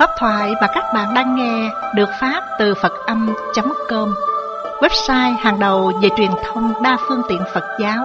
Pháp thoại mà các bạn đang nghe được phát từ Phật-âm.com, website hàng đầu về truyền thông đa phương tiện Phật giáo.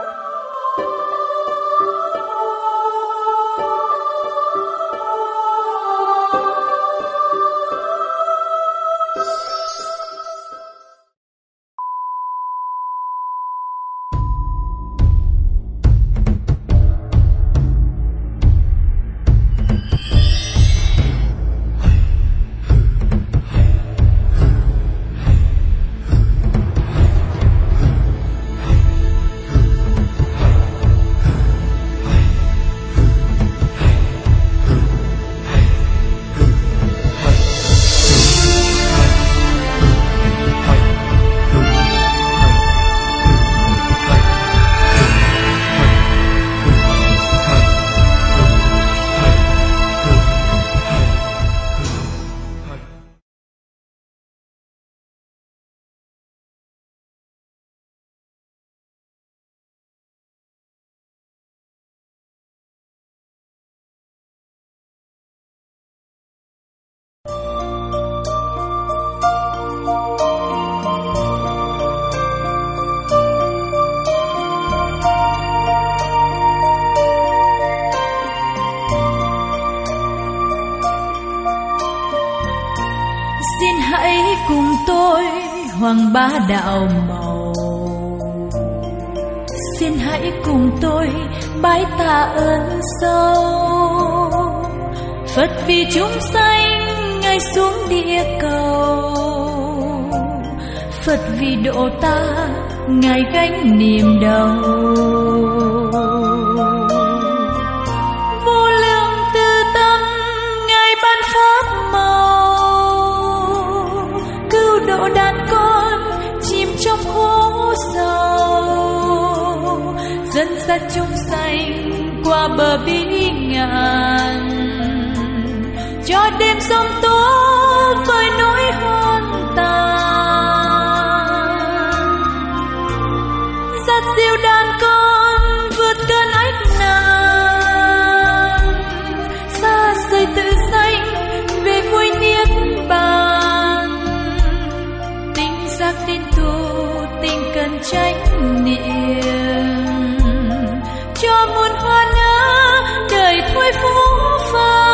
Xin hãy cùng tôi hoằng bá đạo màu, xin hãy cùng tôi bái tạ ơn sâu. Phật vì chúng sanh ngài xuống địa cầu, Phật vì độ ta ngài gánh niềm đau. Vô lượng từ tâm ngài ban pháp màu, cứu độ đàn con chìm trong khổ sầu, dẫn dắt chúng sanh qua bờ bi ngàn, cho đêm sông tố với nỗi hoang tàn. Dắt dìu đàn con vượt cơn ách nạn, xa xôi tự sanh về vui niết bàn. Tinh giác tin tu tình cần trách niệm, cho muôn hoa nở đời thôi phú phan.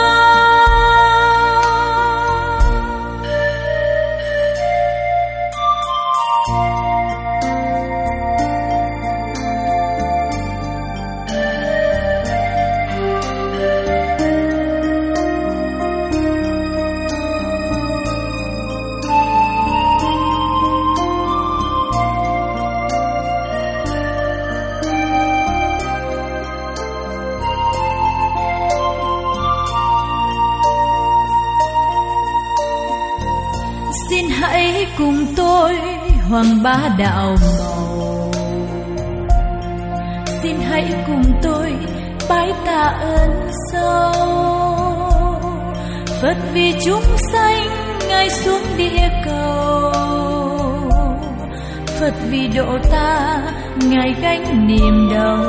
Xin hãy cùng tôi hoằng bá đạo màu, xin hãy cùng tôi bái tạ ơn sâu. Phật vì chúng sanh ngài xuống địa cầu, Phật vì độ ta ngài gánh niềm đau.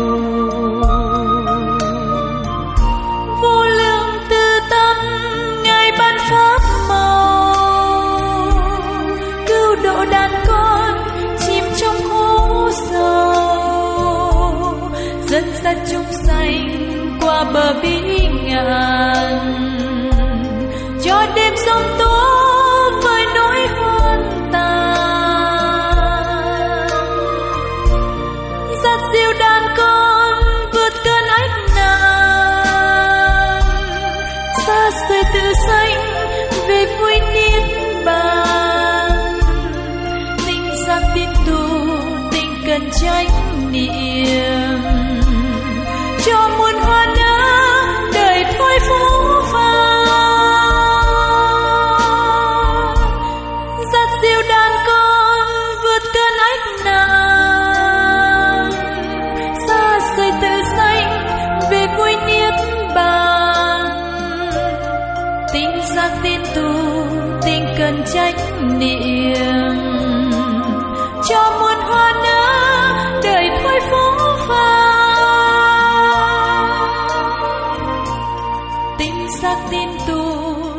Vô lượng từ tâm ngài ban pháp màu, cứu độ đàn con chìm trong khổ sầu, dẫn dắt chúng sanh qua bờ bi ngàn, cho đêm sông tố với nỗi hoang tàn. Dắt dìu đàn con vượt cơn ách nạn, xa xôi tự sanh về vui niết bàn. Tinh giác tin tu tình cần trách niệm, cho muôn hoa nở đời thôi phú phan. Dắt dìu đàn con vượt cơn ách nạn, xa xôi tự sanh về vui niết bàn. Tinh giác tin tu tình cần trách niệm, cho muôn hoa nở đời thôi phú phan. Tinh giác tin tu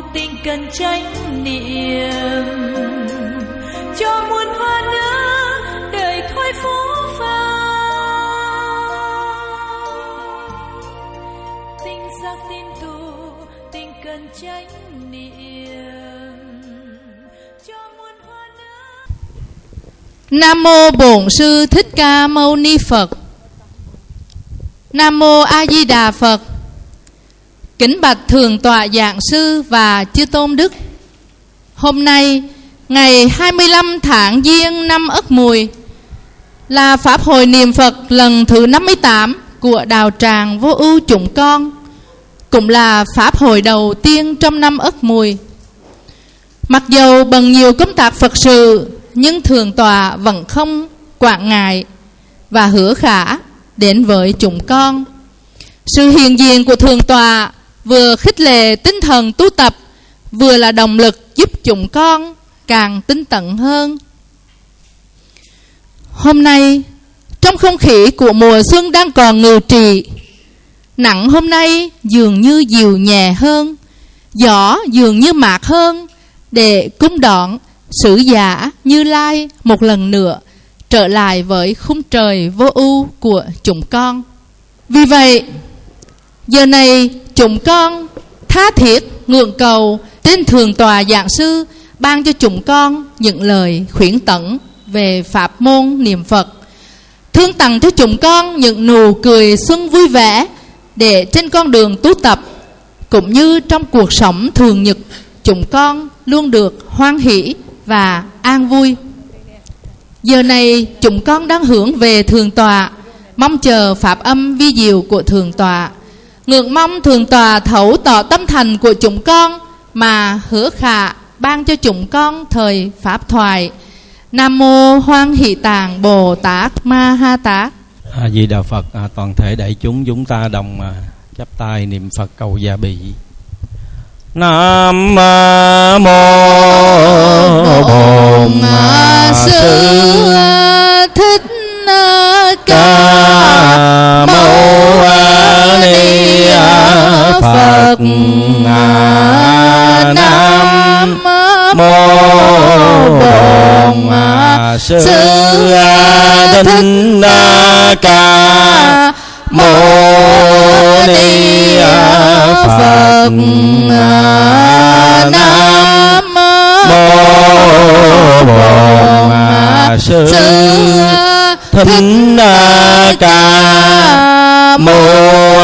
xác tin tu tình cần chánh niệm cho muôn hoa nước. Nam mô Bổn Sư Thích Ca Mâu Ni Phật. Nam mô A Di Đà Phật. Kính bạch Thượng tọa Giảng sư và Chư Tôn Đức. Hôm nay ngày 25 tháng Giêng năm Ất Mùi là pháp hội niệm Phật lần thứ 58 của đạo tràng Vô Ưu chúng con, cũng là pháp hội đầu tiên trong năm Ất Mùi. Mặc dầu bận nhiều công tác Phật sự, nhưng Thượng tọa vẫn không quản ngại và hứa khả đến với chúng con. Sự hiện diện của Thượng tọa vừa khích lệ tinh thần tu tập, vừa là động lực giúp chúng con càng tinh tấn hơn. Hôm nay, trong không khí của mùa xuân đang còn ngự trị, nắng hôm nay dường như dịu nhẹ hơn, gió dường như mát hơn, để cung đón Sứ giả Như Lai một lần nữa trở lại với khung trời vô ưu của chúng con. Vì vậy, giờ này chúng con tha thiết ngưỡng cầu trên Thượng tọa Giảng sư ban cho chúng con những lời khuyến tấn về pháp môn niệm Phật, thương tặng cho chúng con những nụ cười xuân vui vẻ, để trên con đường tu tập cũng như trong cuộc sống thường nhật, chúng con luôn được hoan hỷ và an vui. Giờ này chúng con đang hướng về Thượng tọa, mong chờ pháp âm vi diệu của Thượng tọa, ngưỡng mong Thượng tọa thấu tỏ tâm thành của chúng con mà hứa khả ban cho chúng con thời pháp thoại. Nam mô Hoan Hỷ Tạng Bồ Tát Ma Ha Tát. A Di Đà Phật. Toàn thể đại chúng ta đồng chắp tay niệm Phật cầu gia bị. Nam mô Bổn Sư Thích Ca Mâu Ni Phật. Nam mô Bổn Sư Thích Ca Mâu Ni Phật. Nam mô Bổn Sư Thích Ca Mâu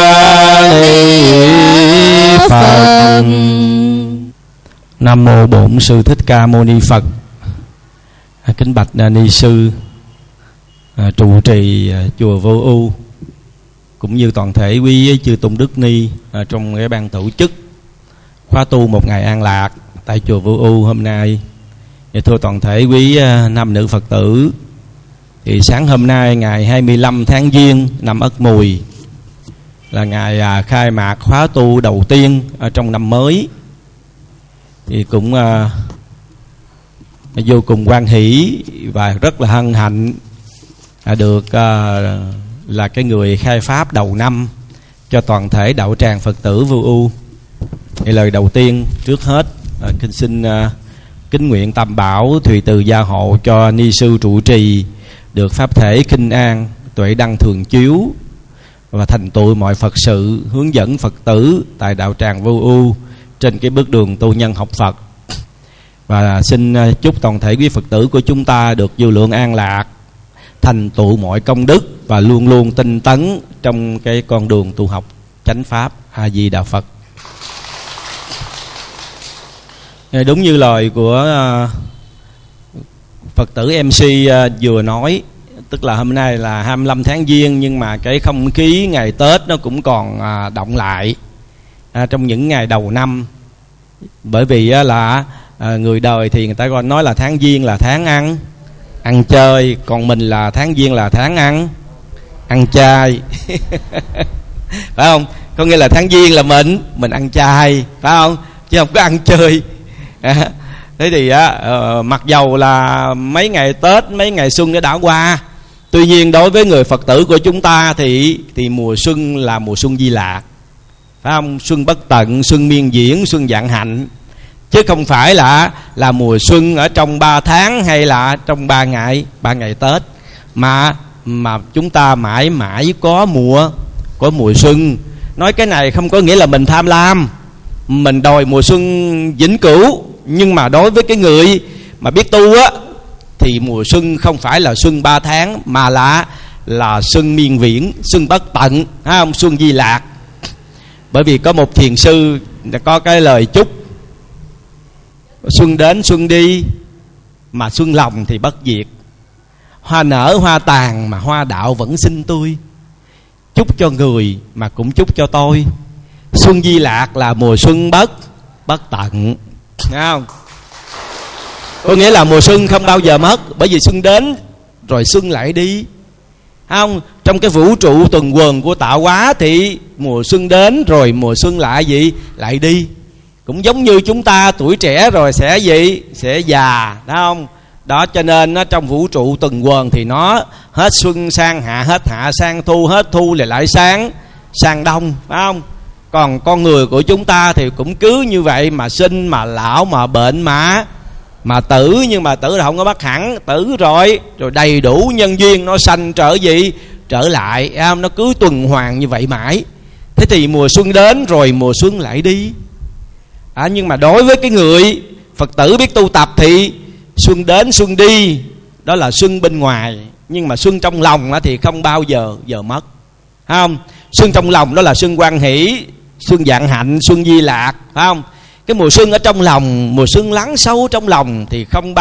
Ni Phật. Nam mô Bổn Sư Thích Ca Mâu Ni Phật. Kính bạch ni sư trụ trì chùa Vô Ưu, cũng như toàn thể quý chư tôn đức ni trong cái ban tổ chức khóa tu một ngày an lạc tại chùa Vô Ưu hôm nay. Thưa toàn thể quý nam nữ Phật tử, thì sáng hôm nay ngày 25 tháng Giêng năm Ất Mùi là ngày khai mạc khóa tu đầu tiên trong năm mới, thì cũng vô cùng hoan hỷ và rất là hân hạnh được là cái người khai pháp đầu năm cho toàn thể đạo tràng Phật tử Vô Ưu. Thì lời đầu tiên trước hết xin kính nguyện tam bảo thùy từ gia hộ cho ni sư trụ trì được pháp thể kinh an, tuệ đăng thường chiếu và thành tựu mọi Phật sự, hướng dẫn Phật tử tại đạo tràng Vô Ưu trên cái bước đường tu nhân học Phật. Và xin chúc toàn thể quý Phật tử của chúng ta được vô lượng an lạc, thành tựu mọi công đức và luôn luôn tinh tấn trong cái con đường tu học chánh pháp. A Di Đà Phật. Đúng như lời của Phật tử MC vừa nói, tức là hôm nay là 25 tháng Giêng, nhưng mà cái không khí ngày Tết nó cũng còn động lại trong những ngày đầu năm. Bởi vì là người đời thì người ta còn nói là tháng Giêng là tháng ăn chơi, còn mình là tháng Giêng là tháng ăn chay. Phải không? Có nghĩa là tháng Giêng là mình ăn chay, phải không? Chứ không có ăn chơi. Thế thì mặc dầu là mấy ngày Tết, mấy ngày xuân đã qua, tuy nhiên đối với người Phật tử của chúng ta thì mùa xuân là mùa xuân Di Lạc, phải không? Xuân bất tận, xuân miên diễn, xuân vạn hạnh, chứ không phải là mùa xuân ở trong 3 tháng hay là trong 3 ngày Tết, mà chúng ta mãi mãi có mùa xuân, Nói cái này không có nghĩa là mình tham lam, mình đòi mùa xuân vĩnh cửu. Nhưng mà đối với cái người mà biết tu á, thì mùa xuân không phải là xuân 3 tháng, mà là xuân miên viễn, xuân bất tận, thấy không? Xuân di lạc. Bởi vì có một thiền sư có cái lời chúc: xuân đến xuân đi mà xuân lòng thì bất diệt, hoa nở hoa tàn mà hoa đạo vẫn xinh tươi. Chúc cho người mà cũng chúc cho tôi. Xuân di lạc là mùa xuân bất tận, thấy không? Có nghĩa là mùa xuân không bao giờ mất, bởi vì xuân đến rồi xuân lại đi, thấy không? Trong cái vũ trụ tuần hoàn của tạo hóa thì mùa xuân đến rồi mùa xuân lại lại đi. Cũng giống như chúng ta tuổi trẻ rồi sẽ sẽ già, thấy không? Đó, cho nên nó trong vũ trụ tuần hoàn thì nó hết xuân sang hạ, hết hạ sang thu, hết thu lại sang đông, phải không? Còn con người của chúng ta thì cũng cứ như vậy mà sinh, mà lão, mà bệnh, mà tử. Nhưng mà tử là không có bắt hẳn, tử rồi đầy đủ nhân duyên nó sanh trở lại, nó cứ tuần hoàn như vậy mãi. Thế thì mùa xuân đến rồi mùa xuân lại đi. Nhưng mà đối với cái người Phật tử biết tu tập thì xuân đến xuân đi, đó là xuân bên ngoài. Nhưng mà xuân trong lòng thì không bao giờ mất, phải không? Xuân trong lòng đó là xuân hoan hỷ, xuân vạn hạnh, xuân di lạc, phải không? Cái mùa xuân ở trong lòng, mùa xuân lắng sâu trong lòng thì không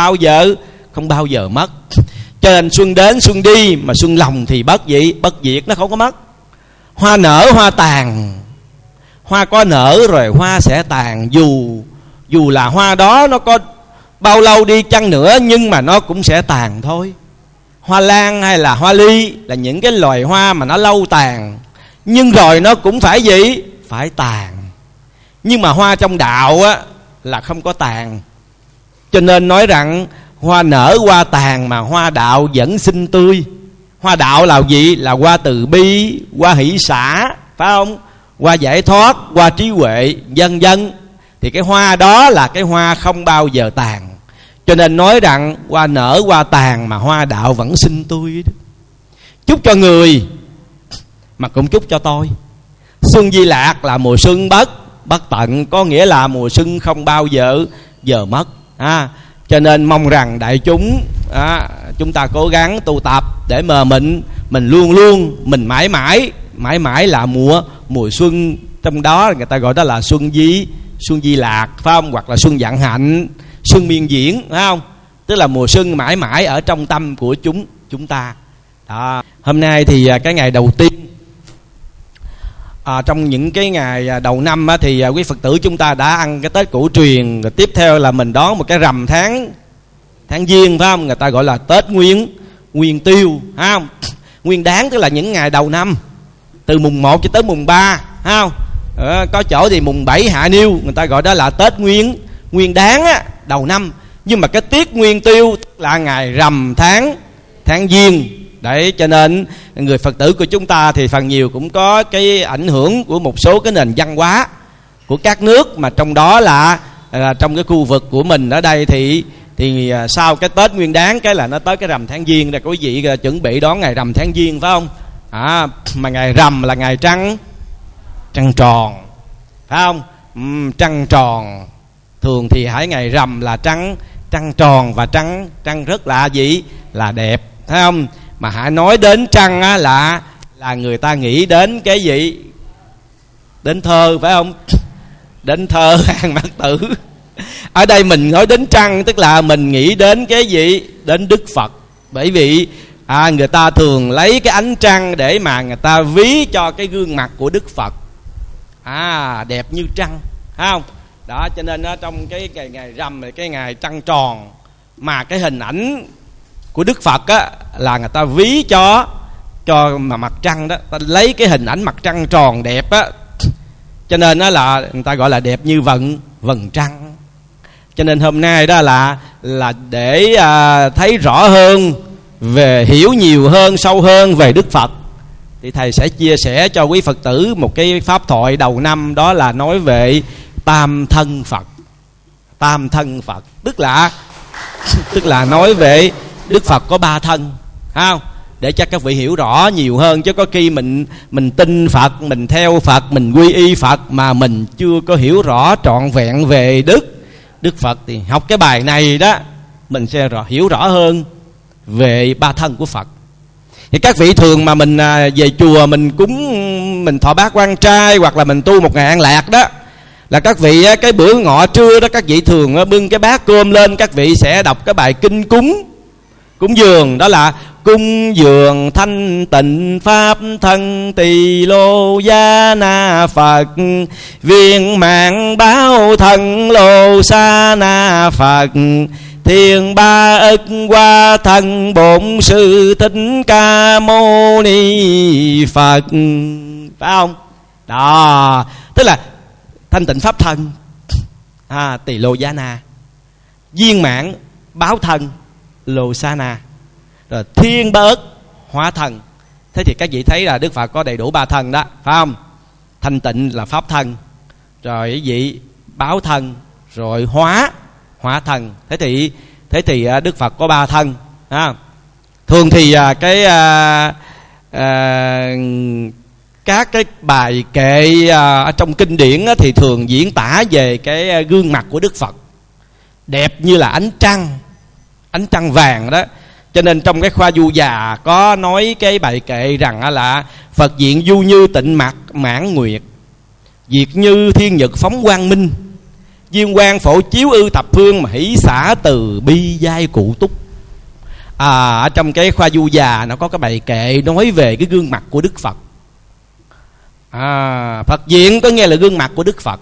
bao giờ mất. Cho nên xuân đến xuân đi mà xuân lòng thì bất diệt, nó không có mất. Hoa nở hoa tàn, hoa có nở rồi hoa sẽ tàn. Dù là hoa đó nó có bao lâu đi chăng nữa, nhưng mà nó cũng sẽ tàn thôi. Hoa lan hay là hoa ly là những cái loài hoa mà nó lâu tàn, nhưng rồi nó cũng phải tàn. Nhưng mà hoa trong đạo á là không có tàn. Cho nên nói rằng hoa nở hoa tàn mà hoa đạo vẫn xinh tươi. Hoa đạo là gì? Là hoa từ bi, hoa hỷ xả, phải không? Hoa giải thoát, hoa trí huệ, vân vân. Thì cái hoa đó là cái hoa không bao giờ tàn. Cho nên nói rằng hoa nở hoa tàn mà hoa đạo vẫn xinh tươi. Chúc cho người mà cũng chúc cho tôi. Xuân di lạc là mùa xuân bất tận, có nghĩa là mùa xuân không bao giờ mất. Cho nên mong rằng đại chúng chúng ta cố gắng tu tập để mà mình luôn luôn, mình mãi mãi là mùa xuân. Trong đó người ta gọi đó là xuân di lạc, phải không? Hoặc là xuân vạn hạnh, xuân miên viễn, phải không? Tức là mùa xuân mãi mãi ở trong tâm của chúng ta. Đó. Hôm nay thì cái ngày đầu tiên trong những cái ngày đầu năm thì quý Phật tử chúng ta đã ăn cái Tết cổ truyền. Rồi tiếp theo là mình đón một cái rằm tháng Giêng, phải không? Người ta gọi là Tết Nguyên Tiêu, phải không? Nguyên Đán tức là những ngày đầu năm, từ mùng 1 cho tới mùng 3, phải không? Có chỗ thì mùng 7 Hạ Niêu, người ta gọi đó là Tết Nguyên Đán á, đầu năm. Nhưng mà cái tiết Nguyên Tiêu là ngày rằm tháng Giêng. Đấy, cho nên người Phật tử của chúng ta thì phần nhiều cũng có cái ảnh hưởng của một số cái nền văn hóa của các nước, mà trong đó là trong cái khu vực của mình ở đây thì sau cái Tết Nguyên Đán cái là nó tới cái rằm tháng Giêng. Là quý vị chuẩn bị đón ngày rằm tháng Giêng, phải không? Mà ngày rằm là ngày trăng tròn, phải không? Trăng tròn. Thường thì hãy ngày rằm là trăng tròn, và trăng rất là là đẹp, thấy không? Mà hãy nói đến trăng á, là người ta nghĩ đến cái gì? Đến thơ, phải không? Đến thơ Hàng Mạc Tử. Ở đây mình nói đến trăng tức là mình nghĩ đến cái gì? Đến Đức Phật. Bởi vì người ta thường lấy cái ánh trăng để mà người ta ví cho cái gương mặt của Đức Phật. Đẹp như trăng, phải không? Đó, cho nên trong cái ngày rằm này, cái ngày trăng tròn, mà cái hình ảnh của Đức Phật á, là người ta ví cho mà mặt trăng đó, ta lấy cái hình ảnh mặt trăng tròn đẹp á, cho nên đó là người ta gọi là đẹp như vầng trăng. Cho nên hôm nay đó là để thấy rõ hơn, hiểu nhiều hơn, sâu hơn về Đức Phật, thì thầy sẽ chia sẻ cho quý Phật tử một cái pháp thoại đầu năm, đó là nói về tam thân Phật. Tam thân Phật tức là nói về Đức Phật có 3 thân, phải không? để cho các vị hiểu rõ nhiều hơn. Chứ có khi mình tin Phật, mình theo Phật, mình quy y Phật mà mình chưa có hiểu rõ trọn vẹn về Đức Phật, thì học cái bài này đó mình sẽ hiểu rõ hơn về ba thân của Phật. Thì các vị thường mà mình về chùa mình cúng, mình thọ bát quan trai hoặc là mình tu một ngày an lạc đó, là các vị cái bữa ngọ trưa đó các vị thường bưng cái bát cơm lên, các vị sẽ đọc cái bài kinh cúng dường, đó là cúng dường thanh tịnh pháp thân tỳ lô gia na Phật, viên mạng báo thân lô sa na Phật, thiên ba ức qua thân bổn sư thích ca mâu ni Phật. Phải không? Đó, tức là thanh tịnh pháp thân tỳ lô gia na, viên mãn báo thân lô sa na, rồi thiên ba ức hóa thân. Thế thì các vị thấy là Đức Phật có đầy đủ ba thân đó, phải không? Thanh tịnh là pháp thân, rồi cái gì báo thân, rồi hóa thân. Thế thì Đức Phật có ba thân. Thường thì các cái bài kệ ở trong kinh điển thì thường diễn tả về cái gương mặt của Đức Phật đẹp như là ánh trăng vàng đó. Cho nên trong cái khoa du già có nói cái bài kệ rằng là Phật diện du như tịnh mặt mãn nguyệt, diệt như thiên nhật phóng quang minh, diên quang phổ chiếu ư thập phương, mà hỷ xả từ bi giai cụ túc. Ở trong cái khoa du già nó có cái bài kệ nói về cái gương mặt của Đức Phật. Phật diện có nghe là gương mặt của Đức Phật.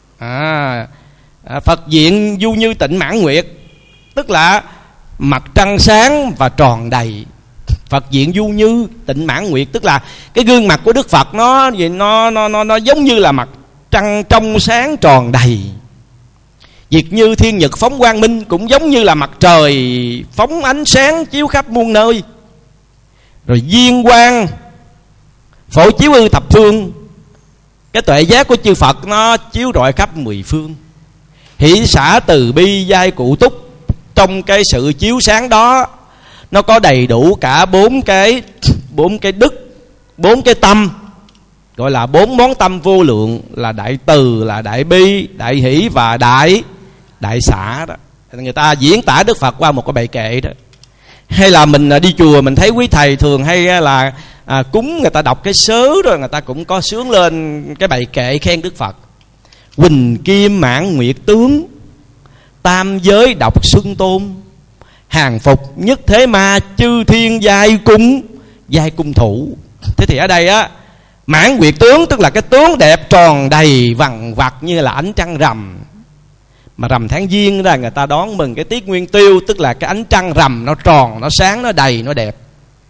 Phật diện du như tịnh mãn nguyệt, tức là mặt trăng sáng và tròn đầy. Phật diện du như tịnh mãn nguyệt, tức là cái gương mặt của Đức Phật nó giống như là mặt trăng trong sáng tròn đầy. Diệt như thiên nhật phóng quang minh, cũng giống như là mặt trời phóng ánh sáng chiếu khắp muôn nơi. Rồi diên quang phổ chiếu ư thập phương, cái tuệ giác của chư Phật nó chiếu rọi khắp mười phương. Hỷ xả từ bi giai cụ túc, trong cái sự chiếu sáng đó nó có đầy đủ cả bốn cái đức, bốn cái tâm, gọi là bốn món tâm vô lượng, là đại từ, là đại bi, đại hỷ và đại xả đó. Người ta diễn tả Đức Phật qua một cái bài kệ đó. Hay là mình đi chùa mình thấy quý thầy thường hay là cúng, người ta đọc cái sớ rồi người ta cũng có sướng lên cái bài kệ khen Đức Phật. Huỳnh kim mãn nguyệt tướng, tam giới độc xuân tôn, hàng phục nhất thế ma, chư thiên giai cung thủ. Thế thì ở đây mãn nguyệt tướng tức là cái tướng đẹp tròn đầy vằn vặt như là ánh trăng rằm. Mà rằm tháng Giêng là người ta đón mừng cái tiết Nguyên Tiêu, tức là cái ánh trăng rằm nó tròn, nó sáng, nó đầy, nó đẹp.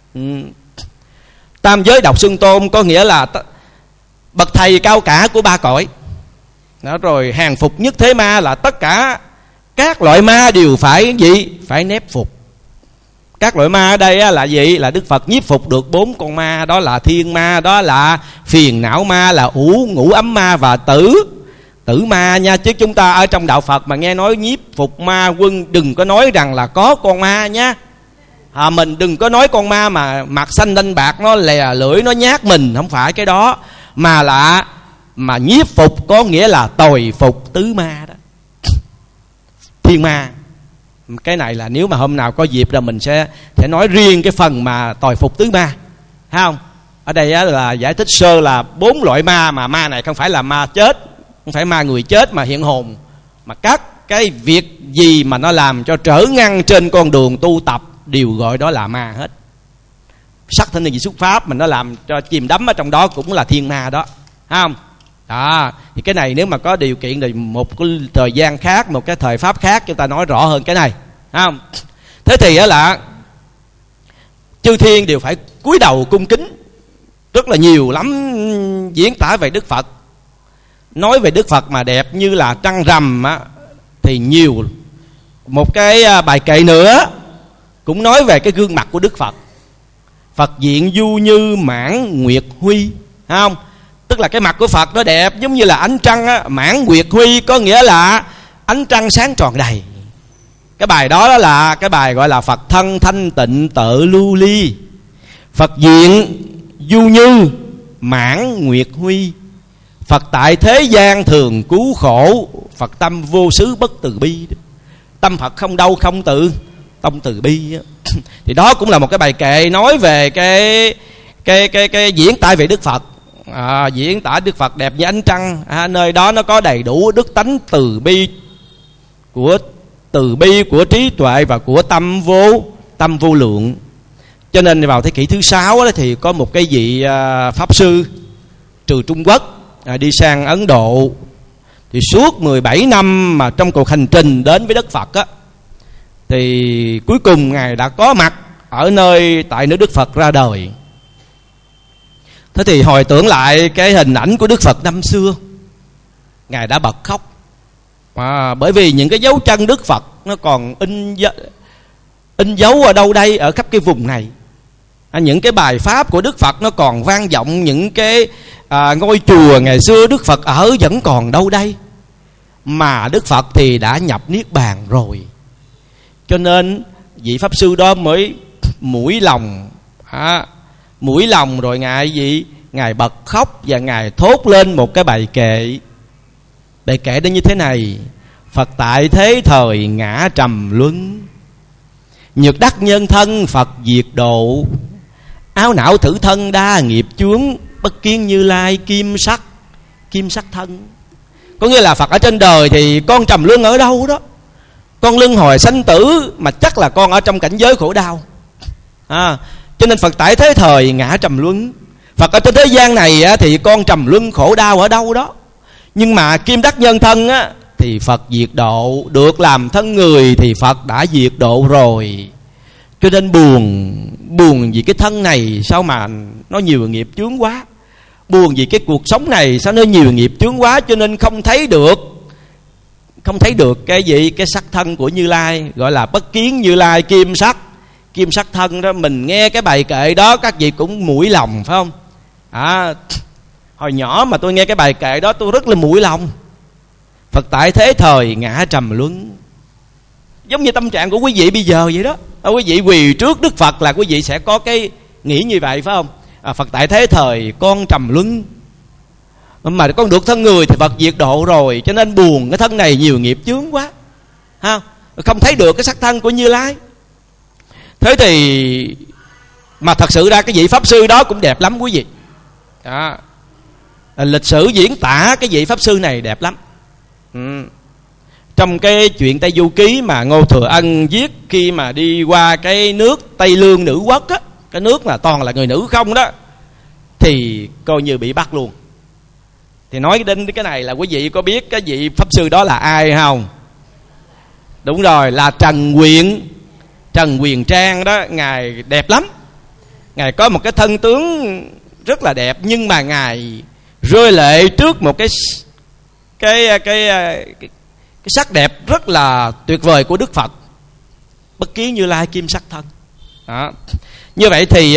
Tam giới độc xuân tôn có nghĩa là bậc thầy cao cả của ba cõi đó. Rồi hàng phục nhất thế ma là tất cả các loại ma đều phải phải nép phục. Các loại ma ở đây là gì? Là Đức Phật nhiếp phục được 4 con ma, đó là thiên ma, đó là phiền não ma, là ngũ ấm ma và tử ma nha. Chứ chúng ta ở trong đạo Phật mà nghe nói nhiếp phục ma quân, đừng có nói rằng là có con ma nha. Mình đừng có nói con ma mà mặt xanh đanh bạc, nó lè lưỡi, nó nhát mình, không phải cái đó. Mà nhiếp phục có nghĩa là tồi phục tứ ma đó, thiên ma. Cái này là nếu mà hôm nào có dịp là mình sẽ nói riêng cái phần mà tồi phục tứ ma, thấy không? Ở đây là giải thích sơ là 4 loại ma, mà ma này không phải là ma chết, không phải ma người chết mà hiện hồn, mà các cái việc gì mà nó làm cho trở ngăn trên con đường tu tập đều gọi đó là ma hết. Sắc thân gì xuất pháp mà nó làm cho chìm đắm ở trong đó cũng là thiên ma đó, thấy không? Đó, thì cái này nếu mà có điều kiện thì một cái thời gian khác, một cái thời pháp khác chúng ta nói rõ hơn cái này, thấy không? Thế thì là chư thiên đều phải cúi đầu cung kính, rất là nhiều lắm diễn tả về Đức Phật. Nói về Đức Phật mà đẹp như là trăng rằm thì nhiều. Một cái bài kệ nữa cũng nói về cái gương mặt của Đức Phật. Phật diện du như mãn nguyệt huy, thấy không? Tức là cái mặt của Phật nó đẹp giống như là ánh trăng mãn nguyệt huy có nghĩa là ánh trăng sáng tròn đầy. Cái bài đó là cái bài gọi là Phật thân thanh tịnh tự lưu ly, Phật diện du như mãn nguyệt huy. Phật tại thế gian thường cứu khổ. Phật tâm vô xứ bất từ bi. Tâm Phật không đâu không tự tông từ bi. Thì đó cũng là một cái bài kệ nói về cái diễn tả về Đức Phật. Diễn tả Đức Phật đẹp như ánh trăng. Nơi đó nó có đầy đủ đức tánh từ bi của trí tuệ và của tâm vô lượng. Cho nên vào thế kỷ thứ 6 đó, thì có một cái vị pháp sư từ Trung Quốc đi sang Ấn Độ. Thì suốt 17 năm mà trong cuộc hành trình đến với Đức Phật á, thì cuối cùng Ngài đã có mặt ở tại nơi Đức Phật ra đời. Thế thì hồi tưởng lại cái hình ảnh của Đức Phật năm xưa, Ngài đã bật khóc. Bởi vì những cái dấu chân Đức Phật nó còn in dấu ở đâu đây, ở khắp cái vùng này. Những cái bài pháp của Đức Phật nó còn vang vọng. Những cái ngôi chùa ngày xưa Đức Phật ở vẫn còn đâu đây. Mà Đức Phật thì đã nhập Niết Bàn rồi. Cho nên vị pháp sư đó mới mũi lòng rồi Ngài bật khóc và Ngài thốt lên một cái bài kệ. Bài kệ đó như thế này: Phật tại thế thời ngã trầm luân, nhược đắc nhân thân Phật diệt độ. Áo não thử thân đa nghiệp chướng, bất kiến Như Lai kim sắc thân. Có nghĩa là Phật ở trên đời thì con trầm luân ở đâu đó, con luân hồi sanh tử, mà chắc là con ở trong cảnh giới khổ đau. Cho nên Phật tại thế thời ngã trầm luân. Phật ở trên thế gian này thì con trầm luân khổ đau ở đâu đó. Nhưng mà kim đắc nhân thân á, thì Phật diệt độ. Được làm thân người thì Phật đã diệt độ rồi. Cho nên buồn vì cái thân này sao mà nó nhiều nghiệp chướng quá. Buồn vì cái cuộc sống này sao nó nhiều nghiệp chướng quá. Cho nên không thấy được cái sắc thân của Như Lai, gọi là bất kiến Như Lai kim sắc thân đó. Mình nghe cái bài kệ đó các vị cũng mũi lòng phải không? Hồi nhỏ mà tôi nghe cái bài kệ đó tôi rất là mũi lòng. Phật tại thế thời ngã trầm luân, giống như tâm trạng của quý vị bây giờ vậy đó. Quý vị quỳ trước Đức Phật là quý vị sẽ có cái nghĩ như vậy phải không? Phật tại thế thời con trầm luân, mà con được thân người thì Phật diệt độ rồi. Cho nên buồn cái thân này nhiều nghiệp chướng quá, không thấy được cái sắc thân của Như Lai. Thế thì mà thật sự ra cái vị pháp sư đó cũng đẹp lắm quý vị. Lịch sử diễn tả cái vị pháp sư này đẹp lắm. Trong cái chuyện Tây Du Ký mà Ngô Thừa Ân viết khi mà đi qua cái nước Tây Lương Nữ Quốc á, cái nước mà toàn là người nữ không đó, thì coi như bị bắt luôn. Thì nói đến cái này là quý vị có biết cái vị pháp sư đó là ai không? Đúng rồi, là Trần Quyền Trang đó. Ngài đẹp lắm. Ngài có một cái thân tướng rất là đẹp, nhưng mà Ngài rơi lệ trước một cái sắc đẹp rất là tuyệt vời của Đức Phật, bất kiến Như Lai kim sắc thân đó. Như vậy thì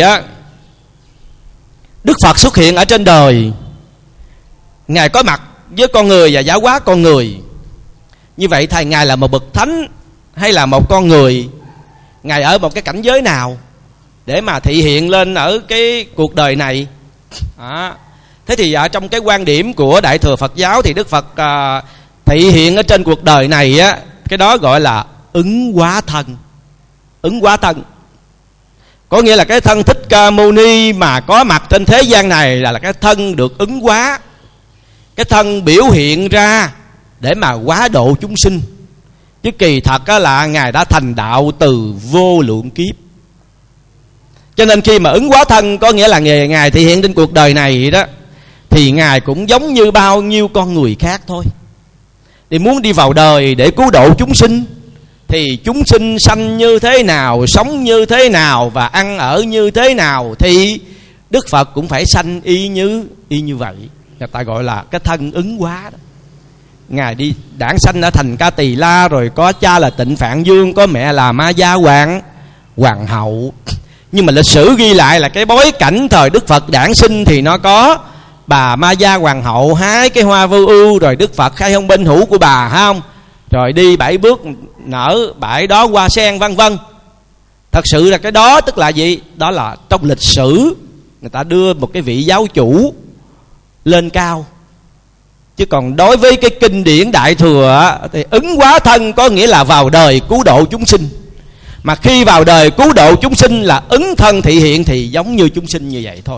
Đức Phật xuất hiện ở trên đời, Ngài có mặt với con người và giáo hóa con người. Như vậy thầy Ngài là một bậc thánh hay là một con người? Ngài ở một cái cảnh giới nào để mà thị hiện lên ở cái cuộc đời này? Thế thì trong cái quan điểm của Đại thừa Phật giáo thì Đức Phật thị hiện ở trên cuộc đời này á, cái đó gọi là ứng hóa thân. Ứng hóa thân có nghĩa là cái thân Thích Ca Mâu Ni mà có mặt trên thế gian này là cái thân được ứng hóa, cái thân biểu hiện ra để mà hóa độ chúng sinh. Chứ kỳ thật là Ngài đã thành đạo từ vô lượng kiếp. Cho nên khi mà ứng hóa thân có nghĩa là Ngài thị hiện trên cuộc đời này đó, thì Ngài cũng giống như bao nhiêu con người khác thôi. Thì muốn đi vào đời để cứu độ chúng sinh, thì chúng sinh sanh như thế nào, sống như thế nào và ăn ở như thế nào, thì Đức Phật cũng phải sanh y như vậy. Người ta gọi là cái thân ứng hóa đó. Ngài đi đản sanh ở thành Ca Tỳ La, rồi có cha là Tịnh Phạn Dương, có mẹ là Ma Gia Hoàng hậu. Nhưng mà lịch sử ghi lại là cái bối cảnh thời Đức Phật đản sinh thì nó có bà Ma Gia Hoàng hậu hái cái hoa vô ưu, rồi Đức Phật khai hông bên hữu của bà, không? Rồi đi 7 bước nở 7 đó hoa sen vân vân. Thật sự là cái đó tức là gì? Đó là trong lịch sử người ta đưa một cái vị giáo chủ lên cao. Chứ còn đối với cái kinh điển Đại Thừa thì ứng hóa thân có nghĩa là vào đời cứu độ chúng sinh. Mà khi vào đời cứu độ chúng sinh là ứng thân thị hiện, thì giống như chúng sinh như vậy thôi.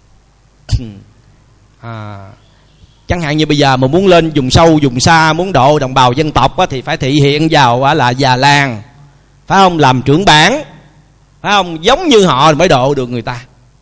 Chẳng hạn như bây giờ mà muốn lên vùng sâu vùng xa, muốn độ đồng bào dân tộc thì phải thị hiện vào là già làng, phải không? Làm trưởng bản, phải không? Giống như họ mới độ được người ta.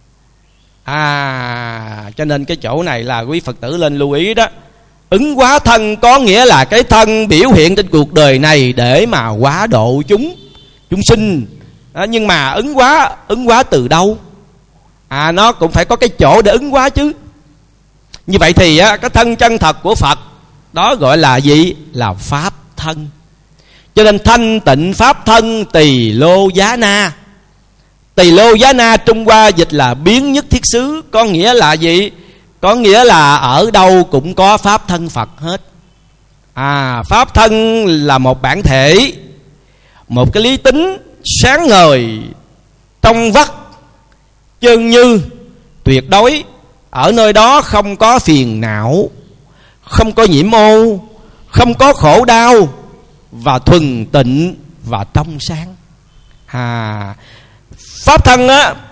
Cho nên cái chỗ này là quý Phật tử lên lưu ý đó. Ứng hóa thân có nghĩa là cái thân biểu hiện trên cuộc đời này để mà hóa độ chúng sinh. Nhưng mà ứng hóa từ đâu? Nó cũng phải có cái chỗ để ứng hóa chứ. Như vậy thì cái thân chân thật của Phật đó gọi là gì? Là pháp thân. Cho nên thanh tịnh pháp thân tỳ lô giá na. Tỳ lô giá na Trung Hoa dịch là biến nhất thiết xứ. Có nghĩa là gì? Có nghĩa là ở đâu cũng có pháp thân Phật hết. Pháp thân là một bản thể, một cái lý tính sáng ngời, trong vắt, chân như, tuyệt đối. Ở nơi đó không có phiền não, không có nhiễm ô, không có khổ đau, và thuần tịnh và trong sáng. Pháp thân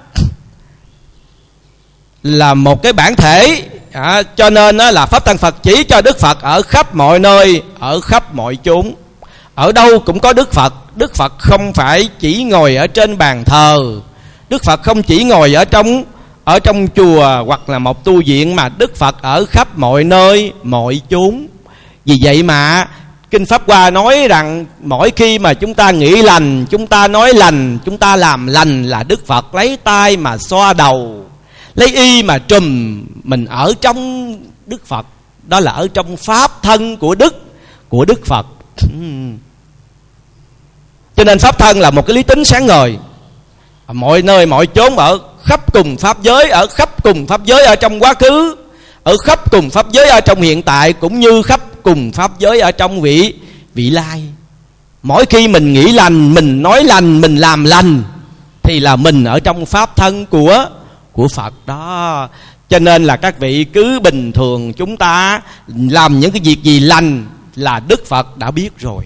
là một cái bản thể, cho nên là pháp thân Phật chỉ cho Đức Phật ở khắp mọi nơi, ở khắp mọi chốn. Ở đâu cũng có Đức Phật. Đức Phật không phải chỉ ngồi ở trên bàn thờ, Đức Phật không chỉ ngồi ở trong chùa hoặc là một tu viện, mà Đức Phật ở khắp mọi nơi, mọi chốn. Vì vậy mà Kinh Pháp Hoa nói rằng mỗi khi mà chúng ta nghĩ lành, chúng ta nói lành, chúng ta làm lành, là Đức Phật lấy tay mà xoa đầu, lấy y mà trùm mình ở trong Đức Phật. Đó là ở trong pháp thân của Đức Phật. Cho nên pháp thân là một cái lý tính sáng ngời, mọi nơi mọi chốn, ở khắp cùng pháp giới, ở khắp cùng pháp giới ở trong quá khứ, ở khắp cùng pháp giới ở trong hiện tại, cũng như khắp cùng pháp giới ở trong vị lai. Mỗi khi mình nghĩ lành, mình nói lành, mình làm lành, thì là mình ở trong pháp thân của Phật đó. Cho nên là các vị cứ bình thường chúng ta làm những cái việc gì lành là Đức Phật đã biết rồi.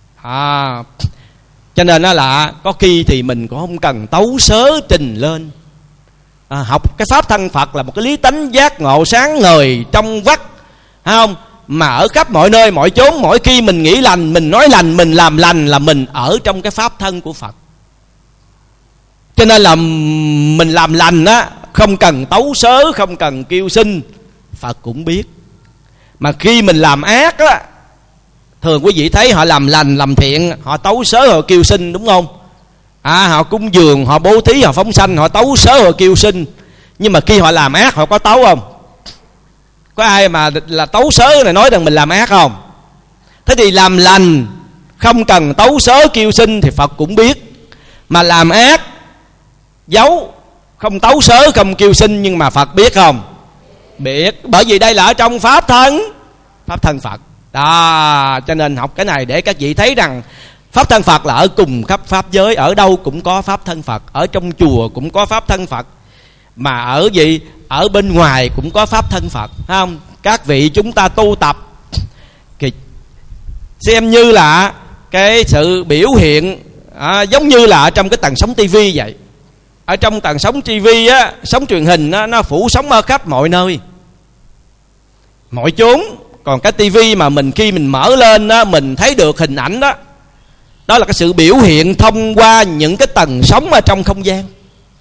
Cho nên là có khi thì mình cũng không cần tấu sớ trình lên. Học cái pháp thân Phật là một cái lý tánh giác ngộ sáng ngời trong vắt, thấy không? Mà ở khắp mọi nơi mọi chốn, mỗi khi mình nghĩ lành, mình nói lành, mình làm lành, là mình ở trong cái pháp thân của Phật. Cho nên là mình làm lành không cần tấu sớ, không cần kêu xin, Phật cũng biết. Mà khi mình làm ác thường quý vị thấy họ làm lành làm thiện, họ tấu sớ, họ kêu xin, đúng không? Họ cúng dường, họ bố thí, họ phóng sanh, họ tấu sớ, họ kêu xin. Nhưng mà khi họ làm ác, họ có tấu không? Có ai mà là tấu sớ này nói rằng mình làm ác không? Thế thì làm lành không cần tấu sớ kêu xin thì Phật cũng biết. Mà làm ác giấu, không tấu sớ, không kêu xin, nhưng mà Phật biết không? Biết. Bởi vì đây là ở trong pháp thân Phật đó. Cho nên học cái này để các vị thấy rằng pháp thân Phật là ở cùng khắp pháp giới, ở đâu cũng có pháp thân Phật. Ở trong chùa cũng có pháp thân Phật, mà ở gì? Ở bên ngoài cũng có pháp thân Phật, thấy không? Các vị chúng ta tu tập thì xem như là cái sự biểu hiện giống như là ở trong cái tần sóng tivi vậy. Ở trong tần sóng tivi sóng truyền hình nó phủ sóng ở khắp mọi nơi, mọi chốn. Còn cái tivi mà khi mình mở lên mình thấy được hình ảnh đó, đó là cái sự biểu hiện thông qua những cái tần sóng ở trong không gian.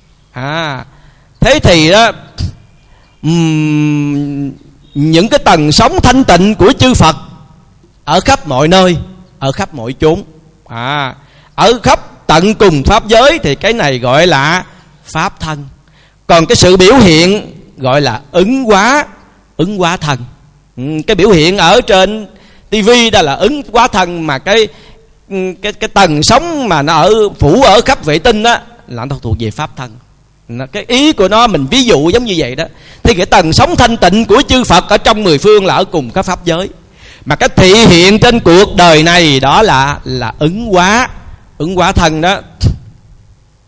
Thế thì những cái tần sóng thanh tịnh của chư Phật ở khắp mọi nơi, ở khắp mọi chốn, ở khắp tận cùng pháp giới, thì cái này gọi là pháp thân. Còn cái sự biểu hiện gọi là ứng hóa thân. Cái biểu hiện ở trên tivi đó là ứng hóa thân, mà cái tần sóng mà nó phủ ở khắp vệ tinh đó là nó thuộc về pháp thân. Cái ý của nó mình ví dụ giống như vậy đó. Thì cái tần sóng thanh tịnh của chư Phật ở trong mười phương là ở cùng các pháp giới. Mà cái thị hiện trên cuộc đời này đó là ứng hóa thân đó.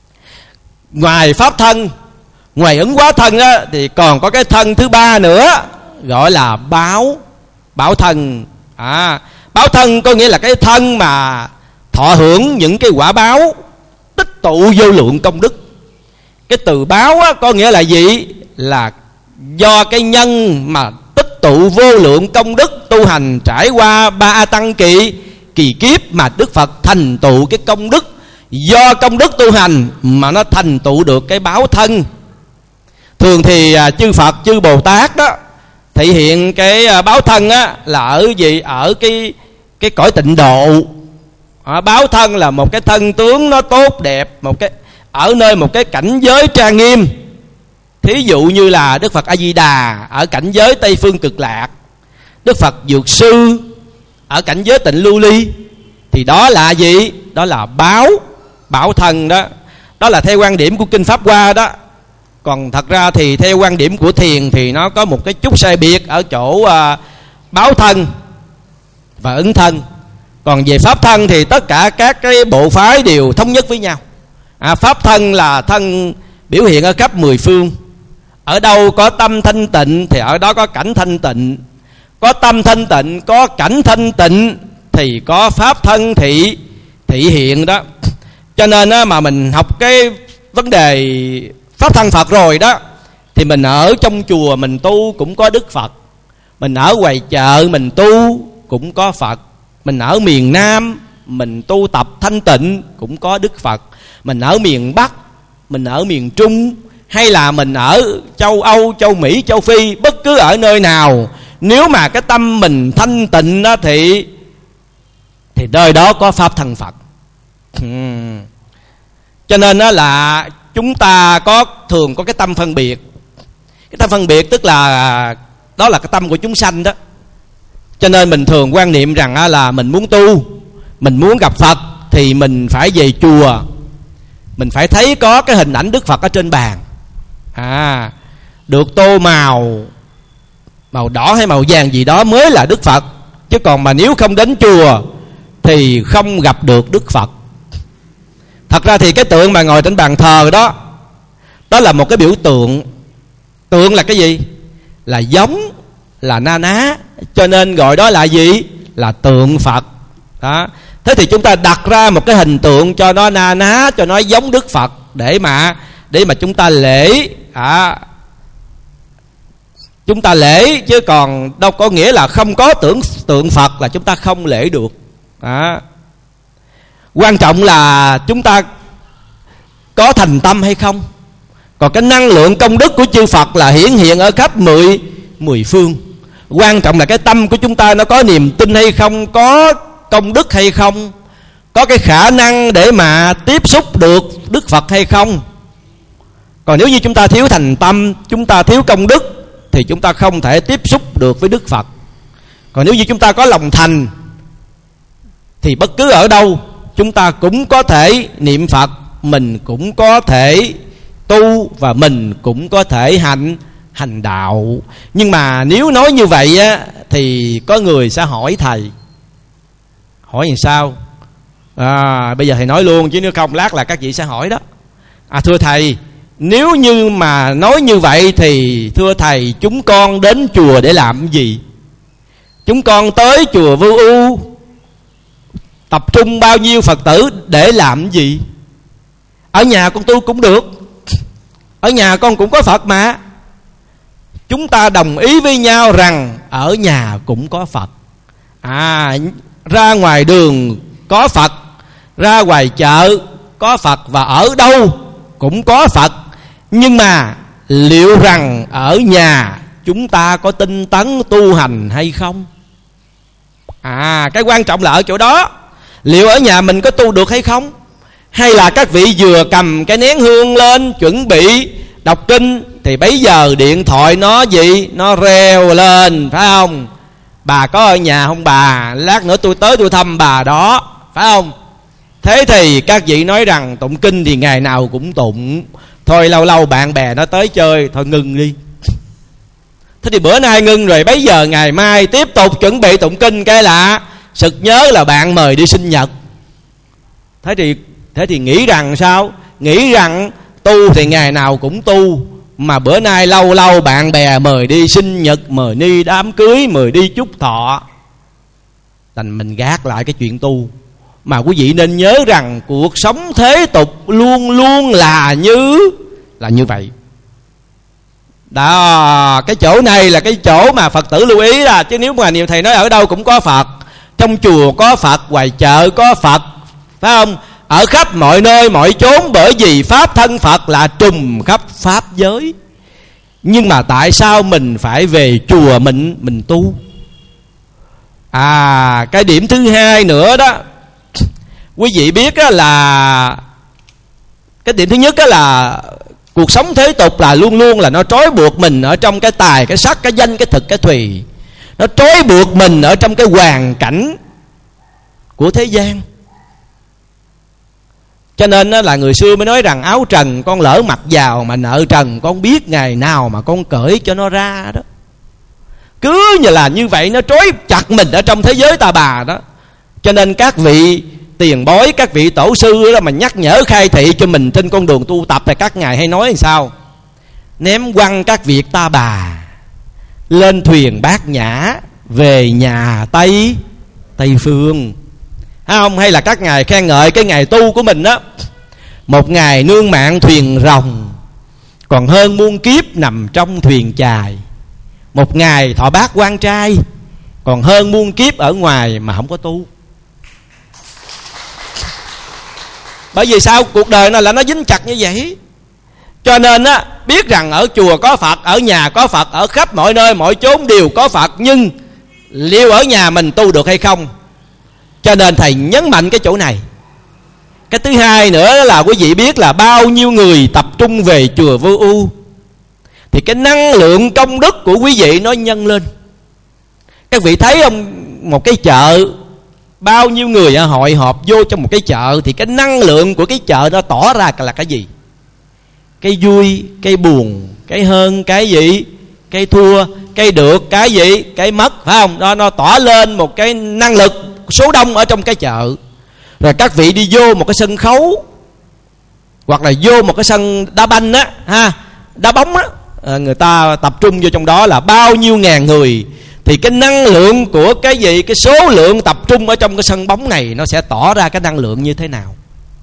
ngoài pháp thân, ngoài ứng hóa thân đó, thì còn có cái thân thứ ba nữa, gọi là báo thân. Báo thân có nghĩa là cái thân mà thọ hưởng những cái quả báo, tích tụ vô lượng công đức. Cái từ báo á, có nghĩa là gì? Là do cái nhân mà tích tụ vô lượng công đức tu hành trải qua 3 A Tăng kỳ kiếp mà Đức Phật thành tựu cái công đức. Do công đức tu hành mà nó thành tựu được cái báo thân. Thường thì chư Phật, chư Bồ Tát đó thể hiện cái báo thân á, là ở gì? Ở cái cõi tịnh độ. Báo thân là một cái thân tướng nó tốt đẹp, ở nơi một cái cảnh giới trang nghiêm. Thí dụ như là Đức Phật A Di Đà ở cảnh giới Tây Phương Cực Lạc, Đức Phật Dược Sư ở cảnh giới Tịnh Lưu Ly, thì đó là gì? Đó là báo thân đó. Đó là theo quan điểm của Kinh Pháp Hoa đó. Còn thật ra thì theo quan điểm của thiền thì nó có một cái chút sai biệt ở chỗ báo thân và ứng thân. Còn về pháp thân thì tất cả các cái bộ phái đều thống nhất với nhau. Pháp thân là thân biểu hiện ở khắp 10 phương. Ở đâu có tâm thanh tịnh thì ở đó có cảnh thanh tịnh. Có tâm thanh tịnh, có cảnh thanh tịnh thì có pháp thân thị hiện đó. Cho nên mà mình học cái vấn đề pháp thân Phật rồi đó, thì mình ở trong chùa mình tu cũng có Đức Phật. Mình ở ngoài chợ mình tu cũng có Phật. Mình ở miền Nam mình tu tập thanh tịnh cũng có Đức Phật. Mình ở miền Bắc, mình ở miền Trung, hay là mình ở châu Âu, châu Mỹ, châu Phi, bất cứ ở nơi nào, nếu mà cái tâm mình thanh tịnh đó thì nơi đó có pháp thân Phật. Cho nên đó là chúng ta thường có cái tâm phân biệt. Cái tâm phân biệt tức là đó là cái tâm của chúng sanh đó. Cho nên mình thường quan niệm rằng là mình muốn tu, mình muốn gặp Phật thì mình phải về chùa, mình phải thấy có cái hình ảnh Đức Phật ở trên bàn, được tô màu đỏ hay màu vàng gì đó mới là Đức Phật. Chứ còn mà nếu không đến chùa thì không gặp được Đức Phật. Thật ra thì cái tượng mà ngồi trên bàn thờ đó, đó là một cái biểu tượng. Tượng là cái gì? Là giống, là na ná, cho nên gọi đó là gì? Là tượng Phật đó. Thế thì chúng ta đặt ra một cái hình tượng cho nó na ná, cho nó giống Đức Phật, để mà chúng ta lễ. Chúng ta lễ, chứ còn đâu có nghĩa là không có tượng Phật là chúng ta không lễ được. Quan trọng là chúng ta có thành tâm hay không. Còn cái năng lượng công đức của chư Phật là hiển hiện ở khắp 10 phương. Quan trọng là cái tâm của chúng ta nó có niềm tin hay không, có công đức hay không, có cái khả năng để mà tiếp xúc được Đức Phật hay không. Còn nếu như chúng ta thiếu thành tâm, chúng ta thiếu công đức thì chúng ta không thể tiếp xúc được với Đức Phật. Còn nếu như chúng ta có lòng thành thì bất cứ ở đâu chúng ta cũng có thể niệm Phật, mình cũng có thể tu và mình cũng có thể hành đạo. Nhưng mà nếu nói như vậy á, thì có người sẽ hỏi thầy. Hỏi làm sao? Bây giờ thầy nói luôn, chứ nếu không lát là các vị sẽ hỏi đó. Thưa thầy, nếu như mà nói như vậy thì thưa thầy, chúng con đến chùa để làm gì? Chúng con tới chùa Vô Ưu tập trung bao nhiêu Phật tử để làm gì? Ở nhà con tu cũng được, ở nhà con cũng có Phật mà. Chúng ta đồng ý với nhau rằng ở nhà cũng có Phật. Ra ngoài đường có Phật, ra ngoài chợ có Phật, và ở đâu cũng có Phật. Nhưng mà liệu rằng ở nhà chúng ta có tinh tấn tu hành hay không? Cái quan trọng là ở chỗ đó. Liệu ở nhà mình có tu được hay không? Hay là các vị vừa cầm cái nén hương lên chuẩn bị đọc kinh thì bấy giờ điện thoại nó gì? Nó reo lên, phải không? Bà có ở nhà không bà? Lát nữa tôi tới tôi thăm bà đó, phải không? Thế thì các vị nói rằng tụng kinh thì ngày nào cũng tụng, thôi lâu lâu bạn bè nó tới chơi, thôi ngưng đi. Thế thì bữa nay ngưng rồi, bấy giờ ngày mai tiếp tục chuẩn bị tụng kinh, cái lạ sực nhớ là bạn mời đi sinh nhật. Thế thì nghĩ rằng sao? Nghĩ rằng Tu thì ngày nào cũng tu, mà bữa nay lâu lâu bạn bè mời đi sinh nhật, mời đi đám cưới, mời đi chúc thọ, thành mình gác lại cái chuyện tu. Mà quý vị nên nhớ rằng cuộc sống thế tục luôn luôn là như vậy. Đó, cái chỗ này là cái chỗ mà Phật tử lưu ý là, chứ nếu mà nhiều thầy nói ở đâu cũng có Phật, trong chùa có Phật, ngoài chợ có Phật, phải không? Ở khắp mọi nơi mọi chốn, bởi vì pháp thân Phật là trùm khắp pháp giới. Nhưng mà tại sao mình phải về chùa mình tu? Cái điểm thứ hai nữa đó, quý vị biết đó là cái điểm thứ nhất đó là cuộc sống thế tục là luôn luôn là nó trói buộc mình ở trong cái tài, cái sắc, cái danh, cái thực, cái thùy. Nó trói buộc mình ở trong cái hoàn cảnh của thế gian. Cho nên là người xưa mới nói rằng áo trần con lỡ mặc vào, mà nợ trần con biết ngày nào mà con cởi cho nó ra đó. Cứ như vậy nó trói chặt mình ở trong thế giới tà bà đó. Cho nên các vị tiền bối, các vị tổ sư đó mà nhắc nhở khai thị cho mình trên con đường tu tập, thì các ngài hay nói làm sao? Ném quăng các việc ta bà, lên thuyền Bát Nhã, về nhà Tây Phương. Không? Hay là các ngài khen ngợi cái ngày tu của mình đó: một ngày nương mạng thuyền rồng, còn hơn muôn kiếp nằm trong thuyền chài. Một ngày thọ bát quan trai, còn hơn muôn kiếp ở ngoài mà không có tu. Bởi vì sao? Cuộc đời này là nó dính chặt như vậy. Cho nên á, biết rằng ở chùa có Phật, ở nhà có Phật, ở khắp mọi nơi mọi chốn đều có Phật, nhưng liệu ở nhà mình tu được hay không? Cho nên thầy nhấn mạnh cái chỗ này. Cái thứ hai nữa là quý vị biết là bao nhiêu người tập trung về chùa Vô Ưu thì cái năng lượng công đức của quý vị nó nhân lên. Các vị thấy không, một cái chợ, bao nhiêu người hội họp vô trong một cái chợ, thì cái năng lượng của cái chợ nó tỏ ra là cái gì? Cái vui, cái buồn, cái hơn, cái gì, cái thua, cái được, cái gì, cái mất, phải không? Nó tỏ lên một cái năng lực số đông ở trong cái chợ. Rồi các vị đi vô một cái sân khấu, hoặc là vô một cái sân đá banh á, đá bóng á, người ta tập trung vô trong đó là bao nhiêu ngàn người, thì cái năng lượng của cái gì, cái số lượng tập trung ở trong cái sân bóng này nó sẽ tỏ ra cái năng lượng như thế nào.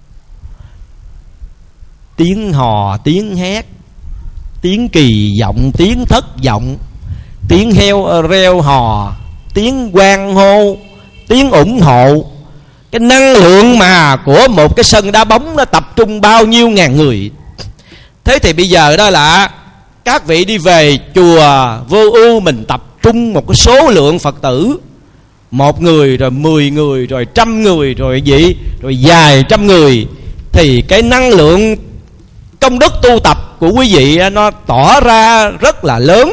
Tiếng hò, tiếng hét, tiếng kỳ vọng, tiếng thất vọng, tiếng heo reo hò, tiếng hoan hô, tiếng ủng hộ. Cái năng lượng mà của một cái sân đá bóng nó tập trung bao nhiêu ngàn người. Thế thì bây giờ đó là các vị đi về chùa Vô Ưu, mình tập trung một cái số lượng Phật tử, 1 người, rồi 10 người, rồi 100 người, rồi gì, rồi vài trăm người, thì cái năng lượng công đức tu tập của quý vị nó tỏ ra rất là lớn.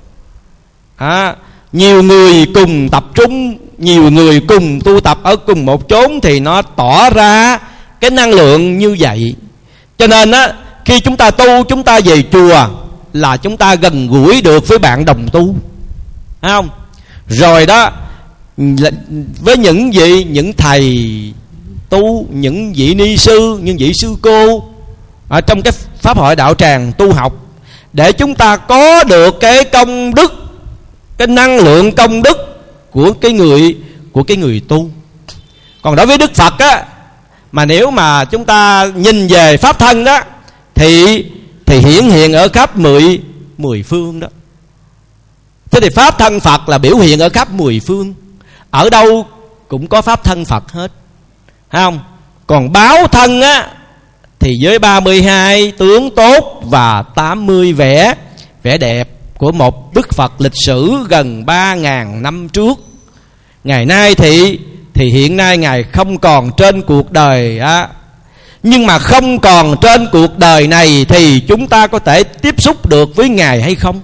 Nhiều người cùng tập trung, nhiều người cùng tu tập ở cùng một chốn, thì nó tỏ ra cái năng lượng như vậy. Cho nên á, khi chúng ta tu, chúng ta về chùa là chúng ta gần gũi được với bạn đồng tu, phải không? Rồi đó, với những vị, những thầy tu, những vị ni sư, những vị sư cô ở trong cái pháp hội đạo tràng tu học, để chúng ta có được cái công đức, cái năng lượng công đức của cái người tu. Còn đối với Đức Phật á, mà nếu mà chúng ta nhìn về pháp thân đó, thì hiển hiện ở khắp mười phương đó. Thế thì pháp thân Phật là biểu hiện ở khắp 10 phương, ở đâu cũng có pháp thân Phật hết, thấy không? Còn báo thân á, thì với 32 tướng tốt và 80 vẻ đẹp của một Đức Phật lịch sử gần 3.000 năm trước. Ngày nay thì hiện nay Ngài không còn trên cuộc đời á. Nhưng mà không còn trên cuộc đời này thì chúng ta có thể tiếp xúc được với Ngài hay không?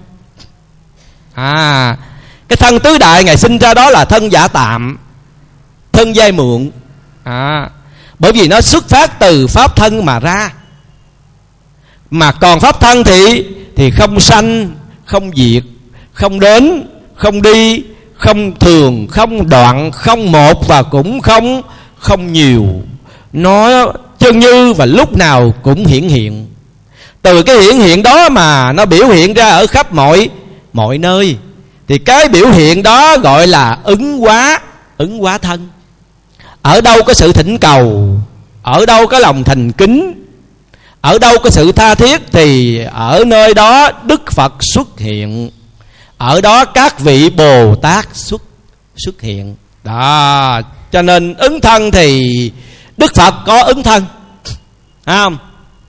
Cái thân tứ đại Ngài sinh ra đó là thân giả tạm, thân giai mượn. Bởi vì nó xuất phát từ pháp thân mà ra. Mà còn pháp thân thì không sanh, không diệt, không đến, không đi, không thường, không đoạn, không một và cũng không nhiều. Nó chân như và lúc nào cũng hiển hiện. Từ cái hiện đó mà nó biểu hiện ra ở khắp mọi nơi, thì cái biểu hiện đó gọi là ứng hóa thân. Ở đâu có sự thỉnh cầu, ở đâu có lòng thành kính, ở đâu có sự tha thiết, thì ở nơi đó Đức Phật xuất hiện, ở đó các vị Bồ Tát xuất hiện đó. Cho nên ứng thân thì Đức Phật có ứng thân, thấy không?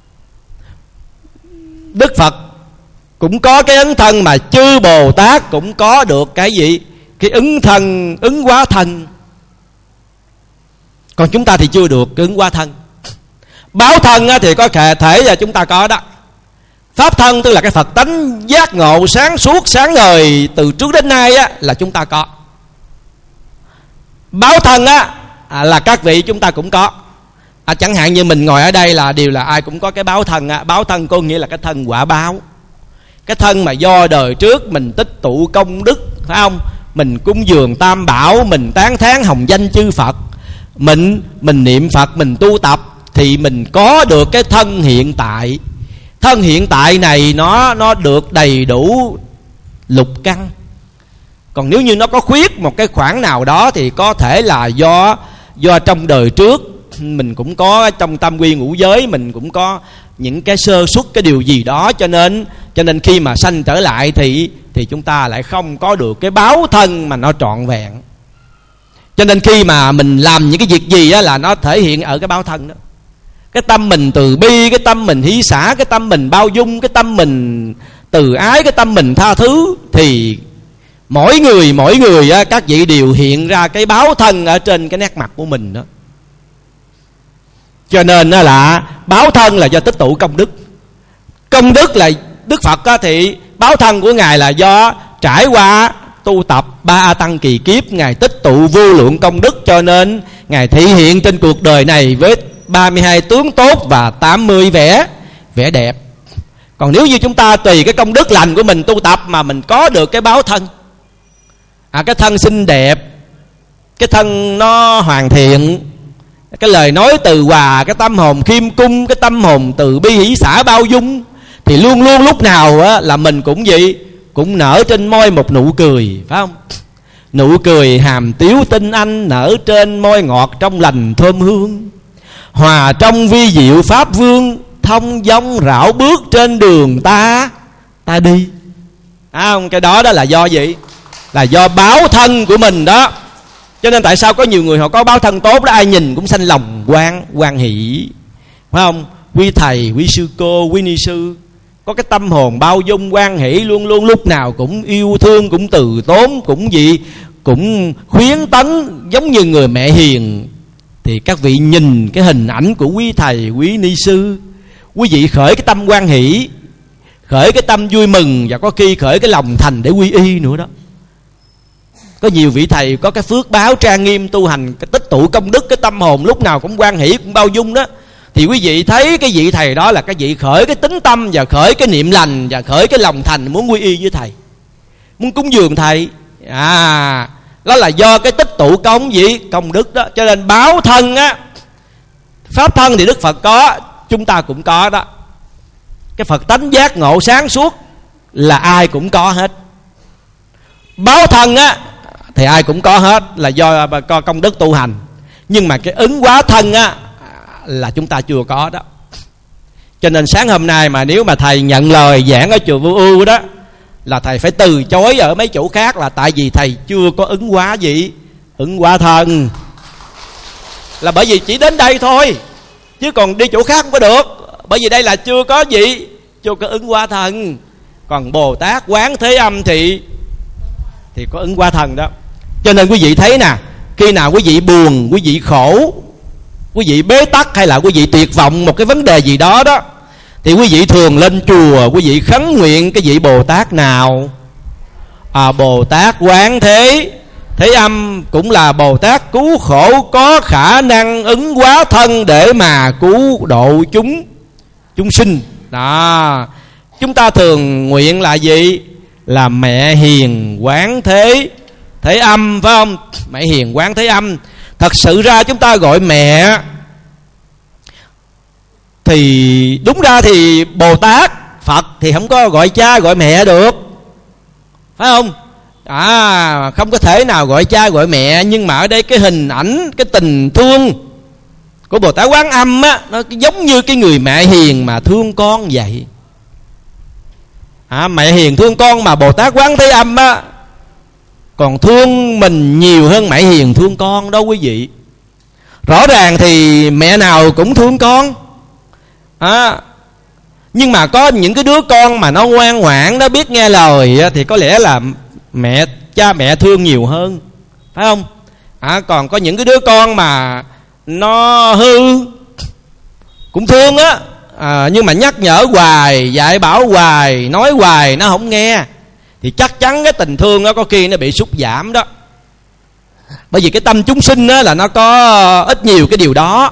Đức Phật cũng có cái ứng thân, mà chư Bồ Tát cũng có được cái gì? Cái ứng thân, ứng hóa thân. Còn chúng ta thì chưa được cái ứng hóa thân. Báo thân thì có thể là chúng ta có đó. Pháp thân tức là cái Phật tánh giác ngộ sáng suốt sáng ngời từ trước đến nay là chúng ta có. Báo thân là các vị chúng ta cũng có. Chẳng hạn như mình ngồi ở đây là đều là ai cũng có cái báo thân. Báo thân có nghĩa là cái thân quả báo, cái thân mà do đời trước mình tích tụ công đức, phải không? Mình cúng dường tam bảo, mình tán thán hồng danh chư Phật, mình niệm Phật, mình tu tập, thì mình có được cái thân hiện tại. Thân hiện tại này nó được đầy đủ lục căn. Còn nếu như nó có khuyết một cái khoảng nào đó thì có thể là do trong đời trước mình cũng có, trong tam quy ngũ giới mình cũng có những cái sơ suất cái điều gì đó, cho nên khi mà sanh trở lại thì chúng ta lại không có được cái báo thân mà nó trọn vẹn. Cho nên khi mà mình làm những cái việc gì là nó thể hiện ở cái báo thân đó. Cái tâm mình từ bi, cái tâm mình hỷ xả, cái tâm mình bao dung, cái tâm mình từ ái, cái tâm mình tha thứ, thì mỗi người các vị đều hiện ra cái báo thân ở trên cái nét mặt của mình đó. Cho nên là báo thân là do tích tụ công đức. Công đức là Đức Phật thì báo thân của Ngài là do trải qua tu tập 3 A Tăng kỳ kiếp, Ngài tích tụ vô lượng công đức, cho nên Ngài thị hiện trên cuộc đời này với 32 tướng tốt và 80 vẻ đẹp. Còn nếu như chúng ta tùy cái công đức lành của mình tu tập mà mình có được cái báo thân, cái thân xinh đẹp, cái thân nó hoàn thiện, cái lời nói từ hòa, cái tâm hồn khiêm cung, cái tâm hồn từ bi hỷ xả bao dung, thì luôn luôn lúc nào là mình cũng gì? Cũng nở trên môi một nụ cười, phải không? Nụ cười hàm tiếu tinh anh, nở trên môi ngọt trong lành thơm hương, hòa trong vi diệu pháp vương, thông dong rảo bước trên đường ta đi. Không? Cái đó là do gì? Là do báo thân của mình đó. Cho nên tại sao có nhiều người họ có báo thân tốt đó, ai nhìn cũng sanh lòng hoan hỷ, phải không? Quý thầy, quý sư cô, quý ni sư có cái tâm hồn bao dung hoan hỷ, luôn luôn lúc nào cũng yêu thương, cũng từ tốn, cũng gì, cũng khuyến tấn, giống như người mẹ hiền. Thì các vị nhìn cái hình ảnh của quý thầy, quý ni sư, quý vị khởi cái tâm hoan hỷ, khởi cái tâm vui mừng, và có khi khởi cái lòng thành để quy y nữa đó. Có nhiều vị thầy có cái phước báo trang nghiêm tu hành, cái tích tụ công đức, cái tâm hồn lúc nào cũng hoan hỷ, cũng bao dung đó. Thì quý vị thấy cái vị thầy đó là cái vị khởi cái tính tâm và khởi cái niệm lành và khởi cái lòng thành muốn quy y với thầy, muốn cúng dường thầy. Đó là do cái tích tụ công đức đó. Cho nên báo thân pháp thân thì Đức Phật có, chúng ta cũng có đó. Cái Phật tánh giác ngộ sáng suốt là ai cũng có hết. Báo thân thì ai cũng có hết, là do công đức tu hành. Nhưng mà cái ứng hóa thân là chúng ta chưa có đó. Cho nên sáng hôm nay mà nếu mà thầy nhận lời giảng ở chùa Vô Ưu đó, là thầy phải từ chối ở mấy chỗ khác, là tại vì thầy chưa có ứng hóa gì? Ứng hóa thân. Là bởi vì chỉ đến đây thôi, chứ còn đi chỗ khác không có được. Bởi vì đây là chưa có gì? Chưa có ứng hóa thân. Còn Bồ Tát Quán Thế Âm thì có ứng hóa thân đó. Cho nên quý vị thấy nè, khi nào quý vị buồn, quý vị khổ, quý vị bế tắc, hay là quý vị tuyệt vọng một cái vấn đề gì đó đó, thì quý vị thường lên chùa, quý vị khấn nguyện cái vị Bồ Tát nào? Bồ Tát Quán Thế Âm cũng là Bồ Tát cứu khổ, có khả năng ứng hóa thân để mà cứu độ chúng sinh đó. Chúng ta thường nguyện là gì? Là Mẹ Hiền Quán Thế Âm, phải không? Mẹ Hiền Quán Thế Âm. Thật sự ra chúng ta gọi mẹ, Thì đúng ra thì Bồ Tát Phật thì không có gọi cha gọi mẹ được, phải không? Không có thể nào gọi cha gọi mẹ. Nhưng mà ở đây cái hình ảnh, cái tình thương của Bồ Tát Quán Âm á, nó giống như cái người mẹ hiền mà thương con vậy. Mẹ hiền thương con, mà Bồ Tát Quán Thế Âm á còn thương mình nhiều hơn mẹ hiền thương con đó quý vị. Rõ ràng thì mẹ nào cũng thương con, nhưng mà có những cái đứa con mà nó ngoan ngoãn, nó biết nghe lời thì có lẽ là cha mẹ thương nhiều hơn, phải không? Còn có những cái đứa con mà nó hư cũng thương á, nhưng mà nhắc nhở hoài, dạy bảo hoài, nói hoài nó không nghe, thì chắc chắn cái tình thương đó có khi nó bị sút giảm đó. Bởi vì cái tâm chúng sinh á là nó có ít nhiều cái điều đó.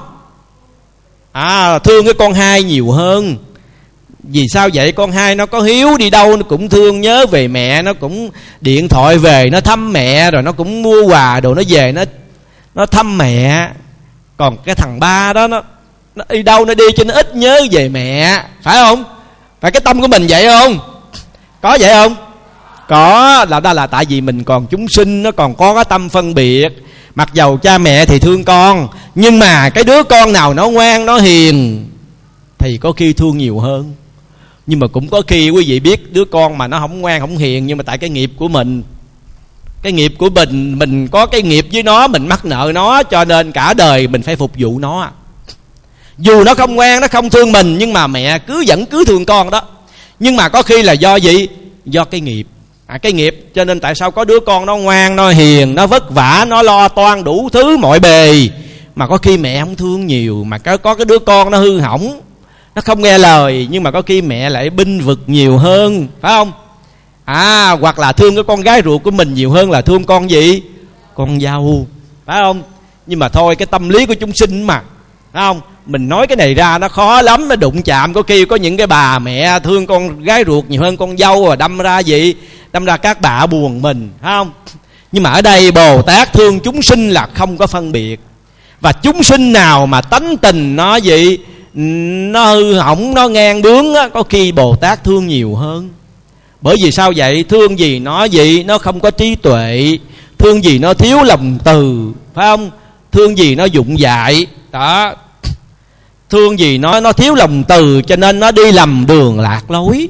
Thương cái con hai nhiều hơn. Vì sao vậy? Con hai nó có hiếu, đi đâu nó cũng thương nhớ về mẹ, nó cũng điện thoại về nó thăm mẹ, rồi nó cũng mua quà đồ nó về nó thăm mẹ. Còn cái thằng ba đó nó đi đâu nó đi cho nó ít nhớ về mẹ, phải không? Phải cái tâm của mình vậy không? Có vậy không? Có, đó là tại vì mình còn chúng sinh, nó còn có cái tâm phân biệt. Mặc dầu cha mẹ thì thương con, nhưng mà cái đứa con nào nó ngoan, nó hiền thì có khi thương nhiều hơn. Nhưng mà cũng có khi quý vị biết đứa con mà nó không ngoan không hiền, nhưng mà tại cái nghiệp của mình, cái nghiệp của mình có cái nghiệp với nó, mình mắc nợ nó, cho nên cả đời mình phải phục vụ nó. Dù nó không ngoan, nó không thương mình, nhưng mà mẹ vẫn cứ thương con đó. Nhưng mà có khi là do gì? Do cái nghiệp. Cái nghiệp, cho nên tại sao có đứa con nó ngoan, nó hiền, nó vất vả, nó lo toan đủ thứ mọi bề, mà có khi mẹ không thương nhiều. Mà có cái đứa con nó hư hỏng, nó không nghe lời, nhưng mà có khi mẹ lại binh vực nhiều hơn, phải không? Hoặc là thương cái con gái ruột của mình nhiều hơn là thương con gì? Con dâu, phải không? Nhưng mà thôi, cái tâm lý của chúng sinh mà, phải không? Mình nói cái này ra nó khó lắm, nó đụng chạm. Có khi có những cái bà mẹ thương con gái ruột nhiều hơn con dâu, rồi đâm ra gì? Đâm ra các bà buồn mình, phải không? Nhưng mà ở đây Bồ Tát thương chúng sinh là không có phân biệt. Và chúng sinh nào mà tánh tình nó gì, nó hư hỏng, nó ngang bướng á, có khi Bồ Tát thương nhiều hơn. Bởi vì sao vậy? Thương gì nó gì, nó không có trí tuệ. Thương gì nó thiếu lòng từ, phải không? Thương gì nó dụng dại đó. Thương gì nó thiếu lòng từ, cho nên nó đi lầm đường lạc lối.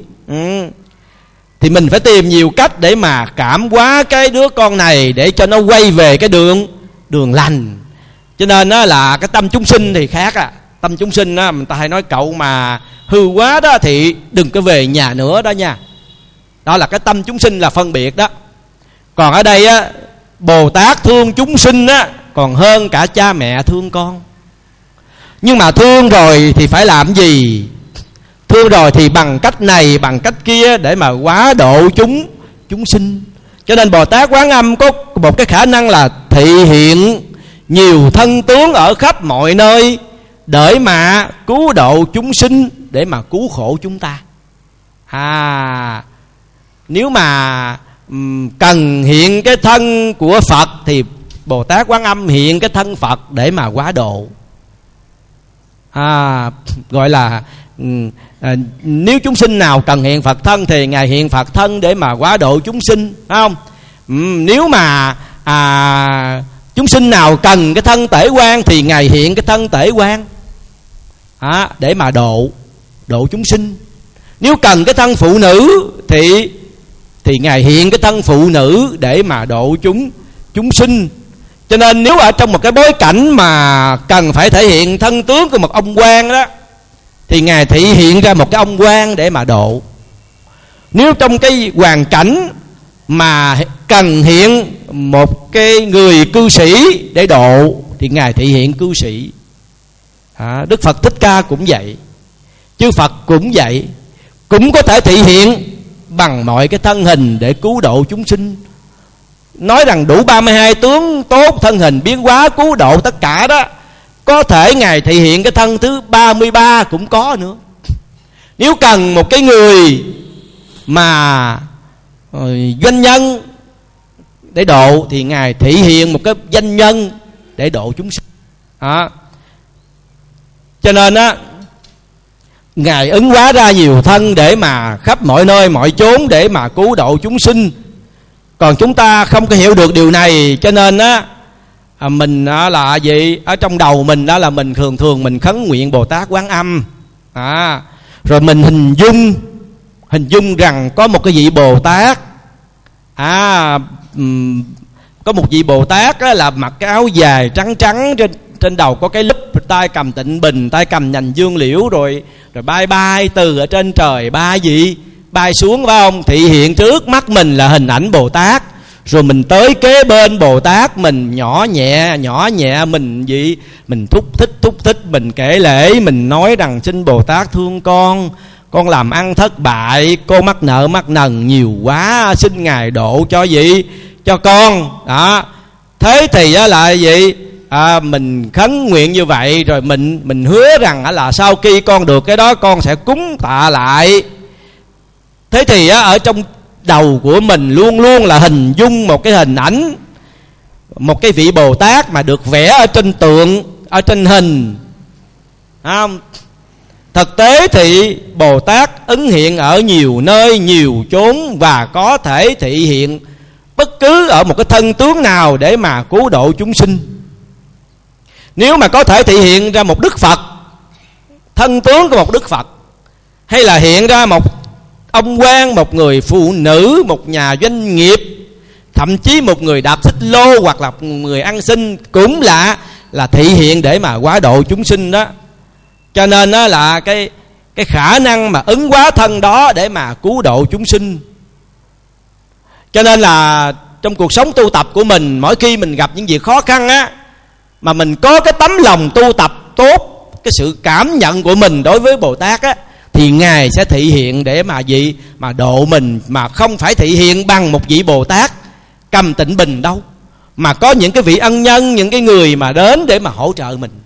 Thì mình phải tìm nhiều cách để mà cảm hóa cái đứa con này, để cho nó quay về cái đường lành. Cho nên đó là cái tâm chúng sinh thì khác. Tâm chúng sinh á, người ta hay nói cậu mà hư quá đó thì đừng có về nhà nữa đó nha. Đó là cái tâm chúng sinh là phân biệt đó. Còn ở đây á, Bồ Tát thương chúng sinh á còn hơn cả cha mẹ thương con. Nhưng mà thương rồi thì phải làm gì? Thương rồi thì bằng cách này bằng cách kia để mà hóa độ chúng sinh. Cho nên Bồ Tát Quán Âm có một cái khả năng là thị hiện nhiều thân tướng ở khắp mọi nơi để mà cứu độ chúng sinh, để mà cứu khổ chúng ta. Nếu mà cần hiện cái thân của Phật thì Bồ Tát Quán Âm hiện cái thân Phật để mà hóa độ. Gọi là nếu chúng sinh nào cần hiện Phật thân thì Ngài hiện Phật thân để mà hóa độ chúng sinh, phải không? Nếu mà chúng sinh nào cần cái thân Tể Quan thì Ngài hiện cái thân Tể Quan để mà độ chúng sinh. Nếu cần cái thân phụ nữ thì Ngài hiện cái thân phụ nữ để mà độ chúng sinh. Cho nên nếu ở trong một cái bối cảnh mà cần phải thể hiện thân tướng của một ông quan đó, thì Ngài thị hiện ra một cái ông quan để mà độ. Nếu trong cái hoàn cảnh mà cần hiện một cái người cư sĩ để độ thì Ngài thị hiện cư sĩ. Đức Phật Thích Ca cũng vậy, chư Phật cũng vậy, cũng có thể thị hiện bằng mọi cái thân hình để cứu độ chúng sinh. Nói rằng đủ 32 tướng tốt, thân hình biến hóa cứu độ tất cả đó, có thể Ngài thị hiện cái thân thứ 33 cũng có nữa. Nếu cần một cái người mà doanh nhân để độ thì Ngài thị hiện một cái doanh nhân để độ chúng sinh. Cho nên á, Ngài ứng hóa ra nhiều thân để mà khắp mọi nơi mọi chốn để mà cứu độ chúng sinh. Còn chúng ta không có hiểu được điều này, cho nên á mình là gì, ở trong đầu mình đó là mình thường mình khấn nguyện Bồ Tát Quán Âm, rồi mình hình dung rằng có một cái vị Bồ Tát, có một vị Bồ Tát á, là mặc cái áo dài trắng trắng, trên đầu có cái lúp, tay cầm tịnh bình, tay cầm nhành dương liễu, rồi bay từ ở trên trời bay xuống, phải không? Thị hiện trước mắt mình là hình ảnh Bồ Tát. Rồi mình tới kế bên Bồ Tát, mình nhỏ nhẹ mình thúc thích, mình kể lễ, mình nói rằng xin Bồ Tát thương con làm ăn thất bại, con mắc nợ mắc nần nhiều quá, xin Ngài độ cho con đó. Thế thì là gì, mình khấn nguyện như vậy, rồi mình hứa rằng là sau khi con được cái đó con sẽ cúng tạ lại. Thế thì ở trong đầu của mình luôn luôn là hình dung một cái hình ảnh, một cái vị Bồ Tát mà được vẽ ở trên tượng, ở trên hình. Thực tế thì Bồ Tát ứng hiện ở nhiều nơi nhiều chốn, và có thể thị hiện bất cứ ở một cái thân tướng nào để mà cứu độ chúng sinh. Nếu mà có thể thị hiện ra một Đức Phật, thân tướng của một Đức Phật, hay là hiện ra một ông quan, một người phụ nữ, một nhà doanh nghiệp, thậm chí một người đạp xích lô, hoặc là một người ăn xin, cũng là thị hiện để mà hóa độ chúng sinh đó. Cho nên đó là cái khả năng mà ứng hóa thân đó để mà cứu độ chúng sinh. Cho nên là trong cuộc sống tu tập của mình, mỗi khi mình gặp những việc khó khăn á, mà mình có cái tấm lòng tu tập tốt, cái sự cảm nhận của mình đối với Bồ Tát á, thì Ngài sẽ thị hiện để mà độ mình, mà không phải thị hiện bằng một vị Bồ Tát cầm tịnh bình đâu, mà có những cái vị ân nhân, những cái người mà đến để mà hỗ trợ mình.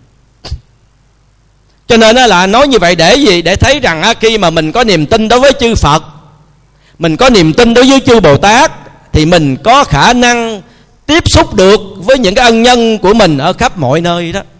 Cho nên là nói như vậy để gì? Để thấy rằng khi mà mình có niềm tin đối với chư Phật, mình có niềm tin đối với chư Bồ Tát, thì mình có khả năng tiếp xúc được với những cái ân nhân của mình ở khắp mọi nơi đó.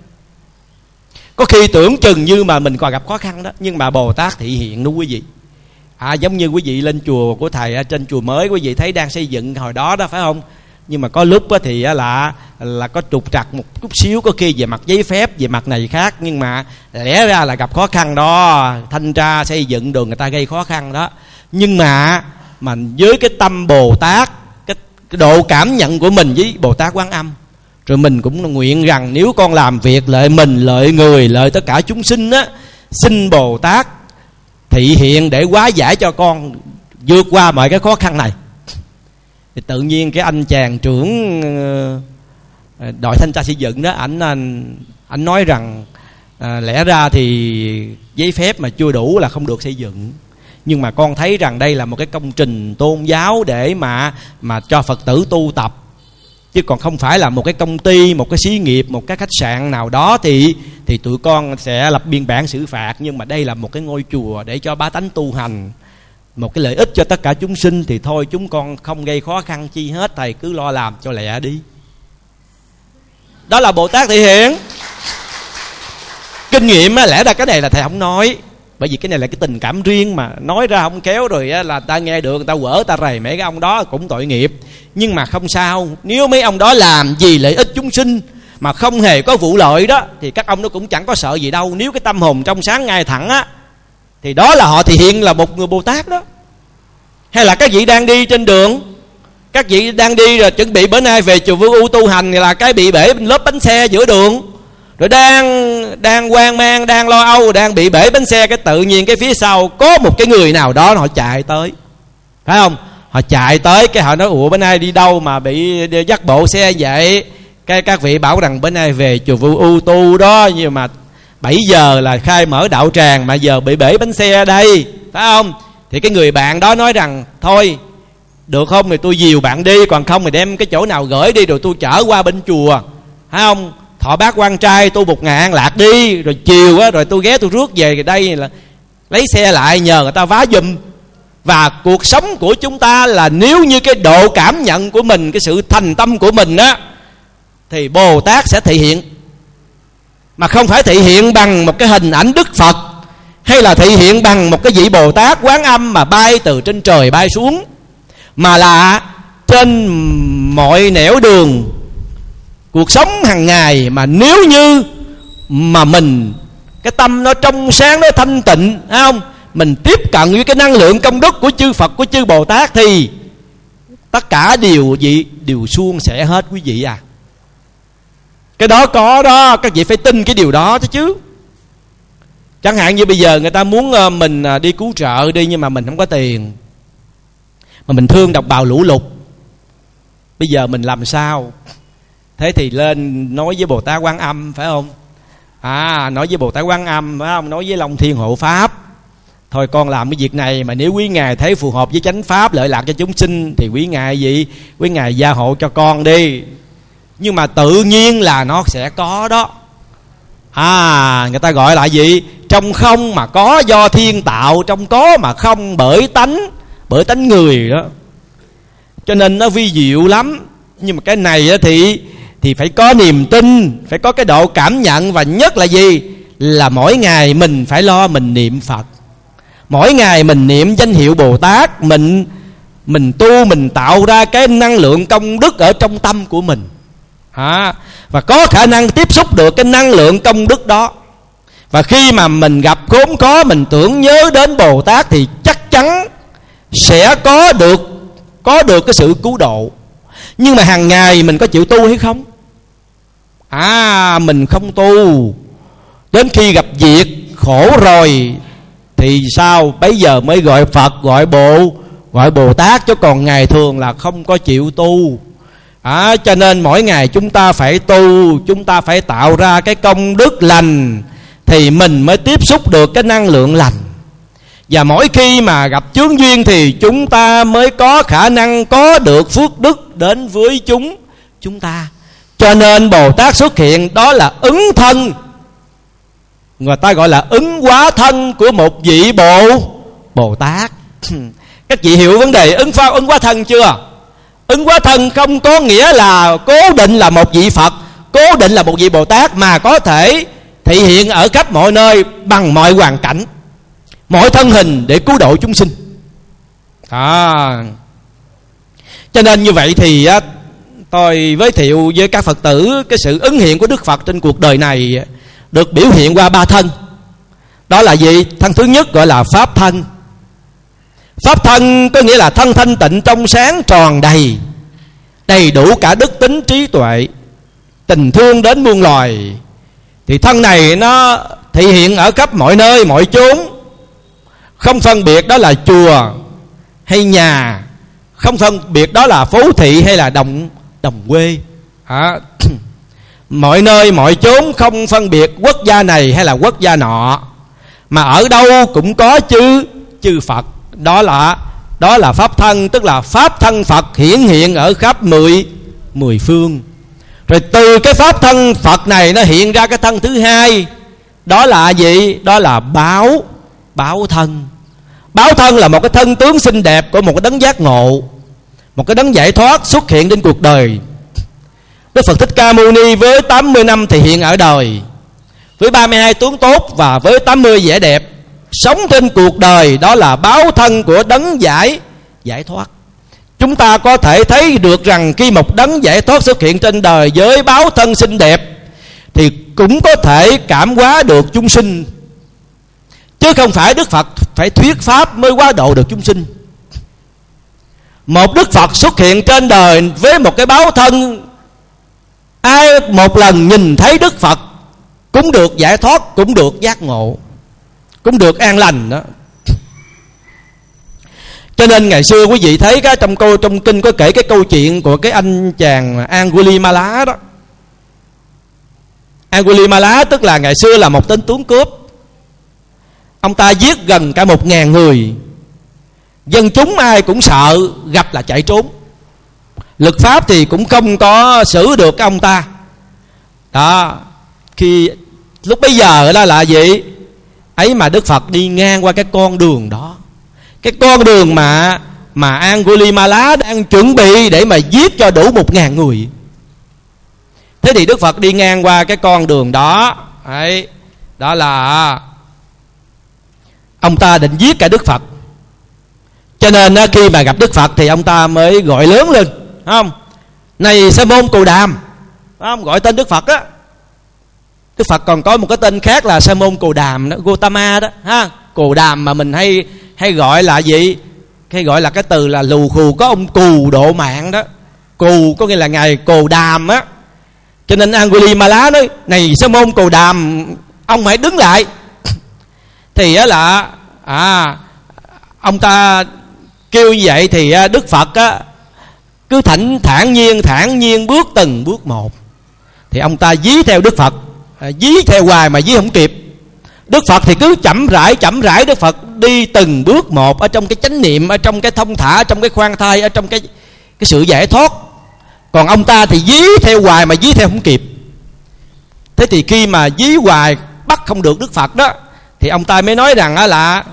Có khi tưởng chừng như mà mình còn gặp khó khăn đó, nhưng mà Bồ Tát thị hiện đó quý vị. Giống như quý vị lên chùa của thầy, ở trên chùa mới quý vị thấy đang xây dựng hồi đó đó, phải không? Nhưng mà có lúc thì là có trục trặc một chút xíu, có khi về mặt giấy phép, về mặt này khác, nhưng mà lẽ ra là gặp khó khăn đó, thanh tra xây dựng đường người ta gây khó khăn đó. Nhưng mà với cái tâm Bồ Tát, cái độ cảm nhận của mình với Bồ Tát Quán Âm, rồi mình cũng nguyện rằng nếu con làm việc lợi mình, lợi người, lợi tất cả chúng sinh á, xin Bồ Tát thị hiện để hóa giải cho con vượt qua mọi cái khó khăn này. Thì tự nhiên cái anh chàng trưởng đội thanh tra xây dựng đó, ảnh nói rằng lẽ ra thì giấy phép mà chưa đủ là không được xây dựng, nhưng mà con thấy rằng đây là một cái công trình tôn giáo để mà cho Phật tử tu tập, chứ còn không phải là một cái công ty, một cái xí nghiệp, một cái khách sạn nào đó thì tụi con sẽ lập biên bản xử phạt. Nhưng mà đây là một cái ngôi chùa để cho bá tánh tu hành, một cái lợi ích cho tất cả chúng sinh, thì thôi chúng con không gây khó khăn chi hết, thầy cứ lo làm cho lẹ đi. Đó là Bồ Tát thị hiện. Kinh nghiệm lẽ ra cái này là thầy không nói, bởi vì cái này là cái tình cảm riêng, mà nói ra không khéo rồi là ta nghe được, người ta quở ta rầy mấy cái ông đó cũng tội nghiệp. Nhưng mà không sao, nếu mấy ông đó làm vì lợi ích chúng sinh mà không hề có vụ lợi đó, thì các ông nó cũng chẳng có sợ gì đâu. Nếu cái tâm hồn trong sáng ngay thẳng á, thì đó là họ thể hiện là một người Bồ Tát đó. Hay là các vị đang đi trên đường, các vị đang đi rồi chuẩn bị bữa nay về chùa Vô Ưu tu hành, là cái bị bể lớp bánh xe giữa đường, rồi đang hoang mang, đang lo âu, đang bị bể bánh xe, cái tự nhiên cái phía sau có một cái người nào đó họ chạy tới, phải không? Họ chạy tới cái họ nói ủa bữa nay đi đâu mà bị dắt bộ xe vậy? Cái các vị bảo rằng bữa nay về chùa Vô Ưu tu đó, nhưng mà 7 giờ là khai mở đạo tràng mà giờ bị bể bánh xe đây, phải không? Thì cái người bạn đó nói rằng thôi được không thì tôi dìu bạn đi, còn không thì đem cái chỗ nào gửi đi rồi tôi chở qua bên chùa, phải không? Thọ bát quan trai tu 1 ngày an lạc đi, rồi chiều á rồi tôi ghé tôi rước về đây là lấy xe lại nhờ người ta vá giùm. Và cuộc sống của chúng ta là nếu như cái độ cảm nhận của mình, cái sự thành tâm của mình á, thì Bồ Tát sẽ thể hiện, mà không phải thể hiện bằng một cái hình ảnh Đức Phật hay là thị hiện bằng một cái vị Bồ Tát Quán Âm mà bay từ trên trời bay xuống, mà là trên mọi nẻo đường cuộc sống hàng ngày. Mà nếu như mà mình cái tâm nó trong sáng, nó thanh tịnh, phải không, mình tiếp cận với cái năng lượng công đức của chư Phật, của chư Bồ Tát, thì tất cả đều suôn sẻ hết quý vị à. Cái đó có đó, các vị phải tin cái điều đó chứ. Chẳng hạn như bây giờ người ta muốn mình đi cứu trợ đi, nhưng mà mình không có tiền, mà mình thương đồng bào lũ lụt, bây giờ mình làm sao? Thế thì lên nói với Bồ Tát Quán Âm, phải không? Nói với Bồ Tát Quán Âm, phải không? Nói với Long Thiên Hộ Pháp, thôi con làm cái việc này, mà nếu quý ngài thấy phù hợp với chánh pháp, lợi lạc cho chúng sinh, thì quý ngài gia hộ cho con đi. Nhưng mà tự nhiên là nó sẽ có đó. Người ta gọi là gì? Trong không mà có do thiên tạo, trong có mà không bởi tánh người đó. Cho nên nó vi diệu lắm. Nhưng mà cái này thì phải có niềm tin, phải có cái độ cảm nhận, và nhất là gì? Là mỗi ngày mình phải lo mình niệm Phật, mỗi ngày mình niệm danh hiệu Bồ Tát, mình tu, mình tạo ra cái năng lượng công đức ở trong tâm của mình, và có khả năng tiếp xúc được cái năng lượng công đức đó. Và khi mà mình gặp khốn khó, mình tưởng nhớ đến Bồ Tát thì chắc chắn sẽ có được cái sự cứu độ. Nhưng mà hàng ngày mình có chịu tu hay không? Mình không tu, đến khi gặp việc khổ rồi thì sao? Bây giờ mới gọi Phật, gọi Bồ Tát, chứ còn ngày thường là không có chịu tu. Cho nên mỗi ngày chúng ta phải tu, chúng ta phải tạo ra cái công đức lành, thì mình mới tiếp xúc được cái năng lượng lành. Và mỗi khi mà gặp chướng duyên thì chúng ta mới có khả năng có được phước đức đến với chúng ta. Cho nên Bồ Tát xuất hiện, đó là ứng thân, người ta gọi là ứng hóa thân của một vị Bồ Tát. Các vị hiểu vấn đề ứng hóa thân chưa? Ứng hóa thân không có nghĩa là cố định là một vị Phật, cố định là một vị Bồ Tát, mà có thể thể hiện ở khắp mọi nơi, bằng mọi hoàn cảnh, mọi thân hình, để cứu độ chúng sinh. Cho nên như vậy thì tôi giới thiệu với các Phật tử cái sự ứng hiện của Đức Phật trên cuộc đời này được biểu hiện qua 3 thân. Đó là gì? Thân thứ nhất gọi là Pháp thân. Pháp thân có nghĩa là thân thanh tịnh, trong sáng, tròn đầy đủ cả đức tính, trí tuệ, tình thương đến muôn loài. Thì thân này nó thể hiện ở khắp mọi nơi mọi chốn, không phân biệt đó là chùa hay nhà, không phân biệt đó là phố thị hay là đồng quê. Mọi nơi mọi chốn, không phân biệt quốc gia này hay là quốc gia nọ, mà ở đâu cũng có chư Phật. Đó là Pháp thân, tức là Pháp thân Phật hiển hiện ở khắp mười phương. Rồi từ cái Pháp thân Phật này nó hiện ra cái thân thứ hai. Đó là gì? Đó là báo thân. Báo thân là một cái thân tướng xinh đẹp của một cái đấng giác ngộ, một cái đấng giải thoát xuất hiện trên cuộc đời. Đức Phật Thích Ca Mâu Ni với 80 năm thì hiện ở đời, với 32 tướng tốt và với 80 vẻ đẹp, sống trên cuộc đời. Đó là báo thân của đấng giải thoát. Chúng ta có thể thấy được rằng khi một đấng giải thoát xuất hiện trên đời với báo thân xinh đẹp thì cũng có thể cảm hóa được chúng sinh, chứ không phải Đức Phật phải thuyết pháp mới hóa độ được chúng sinh. Một Đức Phật xuất hiện trên đời với một cái báo thân, ai một lần nhìn thấy Đức Phật cũng được giải thoát, cũng được giác ngộ, cũng được an lành đó. Cho nên ngày xưa quý vị thấy trong kinh có kể cái câu chuyện của cái anh chàng Angulimala đó. Angulimala tức là ngày xưa là một tên tướng cướp. Ông ta giết gần cả 1.000 người. Dân chúng ai cũng sợ, gặp là chạy trốn. Luật pháp thì cũng không có xử được cái ông ta. Đó. Khi lúc bấy giờ đó là gì? Ấy mà Đức Phật đi ngang qua cái con đường đó, cái con đường mà Angulimala đang chuẩn bị để mà giết cho đủ 1.000 người. Thế thì Đức Phật đi ngang qua cái con đường đó ấy, đó là ông ta định giết cả Đức Phật. Cho nên khi mà gặp Đức Phật thì ông ta mới gọi lớn lên, không? Này Sa môn Cù Đàm, không? Gọi tên Đức Phật á. Đức Phật còn có một cái tên khác là Sa môn Cù Đàm đó, Gotama đó, ha. Cù Đàm mà mình hay gọi là gì? Hay gọi là cái từ là lù khù có ông cù độ mạng đó. Cù có nghĩa là ngài Cù Đàm á. Cho nên Angulimala nói: này Sa môn Cù Đàm, ông hãy đứng lại. Thì á là ông ta kêu như vậy thì Đức Phật á cứ thản nhiên bước từng bước một. Thì ông ta dí theo Đức Phật, dí theo hoài mà dí không kịp. Đức Phật thì cứ chậm rãi Đức Phật đi từng bước một, ở trong cái chánh niệm, ở trong cái thông thả, ở trong cái khoan thai, ở trong cái sự giải thoát. Còn ông ta thì dí theo hoài mà dí theo không kịp. Thế thì khi mà dí hoài bắt không được Đức Phật đó, thì ông ta mới nói rằng là: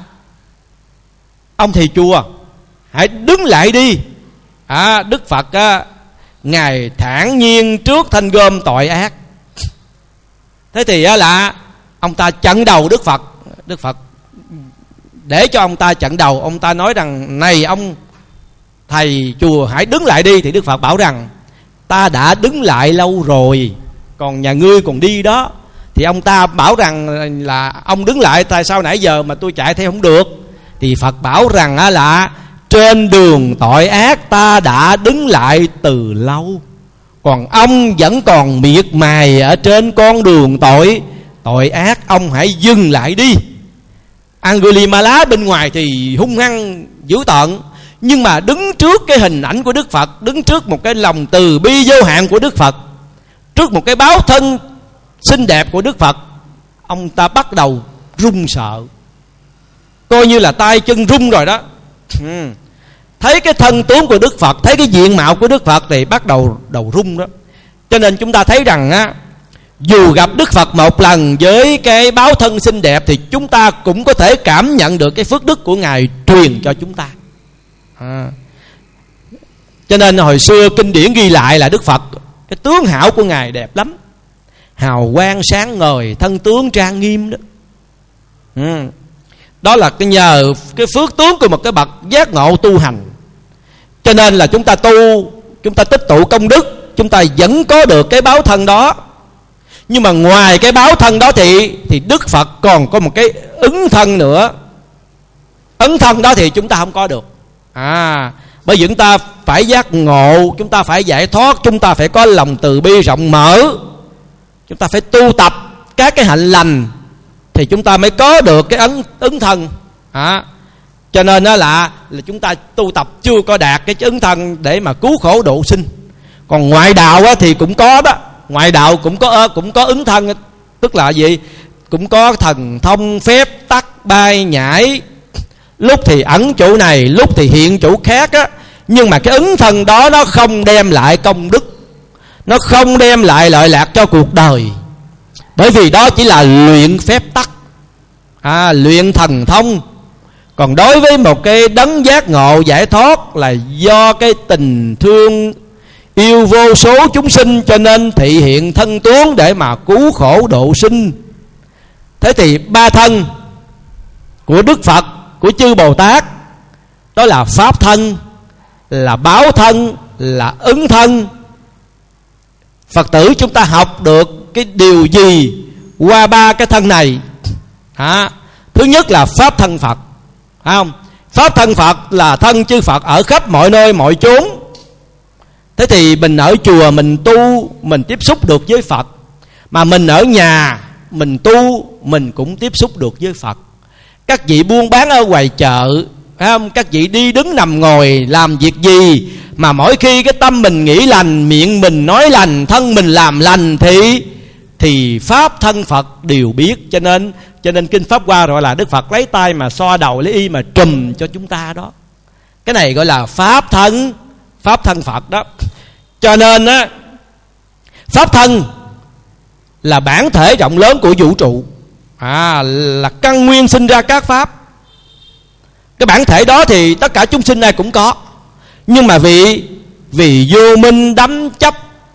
ông thầy chùa, hãy đứng lại đi. Đức Phật ngài thản nhiên trước thanh gươm tội ác. Thế thì là ông ta chặn đầu Đức Phật. Đức Phật để cho ông ta chặn đầu. Ông ta nói rằng: này ông thầy chùa, hãy đứng lại đi. Thì Đức Phật bảo rằng: ta đã đứng lại lâu rồi, còn nhà ngươi còn đi đó. Thì ông ta bảo rằng là: ông đứng lại, tại sao nãy giờ mà tôi chạy theo không được? Thì Phật bảo rằng là: trên đường tội ác ta đã đứng lại từ lâu, còn ông vẫn còn miệt mài ở trên con đường tội ác, ông hãy dừng lại đi. Angulimala bên ngoài thì hung hăng dữ tợn, nhưng mà đứng trước cái hình ảnh của Đức Phật, đứng trước một cái lòng từ bi vô hạn của Đức Phật, trước một cái báo thân xinh đẹp của Đức Phật, ông ta bắt đầu run sợ, coi như là tay chân run rồi đó. Thấy cái thân tướng của Đức Phật, thấy cái diện mạo của Đức Phật thì bắt đầu run đó. Cho nên chúng ta thấy rằng dù gặp Đức Phật một lần với cái báo thân xinh đẹp thì chúng ta cũng có thể cảm nhận được cái phước đức của Ngài truyền cho chúng ta. Cho nên hồi xưa kinh điển ghi lại là Đức Phật, cái tướng hảo của Ngài đẹp lắm, hào quang sáng ngời, thân tướng trang nghiêm đó. Đó là cái nhờ cái phước tướng của một cái bậc giác ngộ tu hành. Cho nên là chúng ta tu, chúng ta tích tụ công đức, chúng ta vẫn có được cái báo thân đó. Nhưng mà ngoài cái báo thân đó thì Đức Phật còn có một cái ứng thân nữa. Ứng thân đó thì chúng ta không có được. Bởi vì chúng ta phải giác ngộ, chúng ta phải giải thoát, chúng ta phải có lòng từ bi rộng mở, chúng ta phải tu tập các cái hạnh lành thì chúng ta mới có được cái ứng thân. Cho nên là chúng ta tu tập chưa có đạt cái ứng thân để mà cứu khổ độ sinh. Còn ngoại đạo thì cũng có đó. Ngoại đạo cũng có ứng thân, tức là gì? Cũng có thần thông phép tắc bay nhảy, lúc thì ẩn chỗ này, lúc thì hiện chỗ khác á. Nhưng mà cái ứng thân đó nó không đem lại công đức, nó không đem lại lợi lạc cho cuộc đời. Bởi vì đó chỉ là luyện phép tắc, luyện thần thông. Còn đối với một cái đấng giác ngộ giải thoát là do cái tình thương yêu vô số chúng sinh, cho nên thị hiện thân tướng để mà cứu khổ độ sinh. Thế thì ba thân của Đức Phật, của chư Bồ Tát, đó là pháp thân, là báo thân, là ứng thân. Phật tử chúng ta học được cái điều gì qua ba cái thân này? Thứ nhất là pháp thân Phật, phải không? Pháp thân Phật là thân chư Phật ở khắp mọi nơi mọi chốn. Thế thì mình ở chùa mình tu, mình tiếp xúc được với Phật. Mà mình ở nhà mình tu, mình cũng tiếp xúc được với Phật. Các vị buôn bán ở ngoài chợ, phải không? Các vị đi đứng nằm ngồi làm việc gì mà mỗi khi cái tâm mình nghĩ lành, miệng mình nói lành, thân mình làm lành thì pháp thân Phật đều biết. Cho nên kinh Pháp Hoa gọi là Đức Phật lấy tay mà xoa đầu lấy y mà trùm cho chúng ta đó. Cái này gọi là pháp thân Phật đó. Cho nên pháp thân là bản thể rộng lớn của vũ trụ, là căn nguyên sinh ra các pháp. Cái bản thể đó thì tất cả chúng sinh này cũng có, nhưng mà vì vô minh đắm chấp,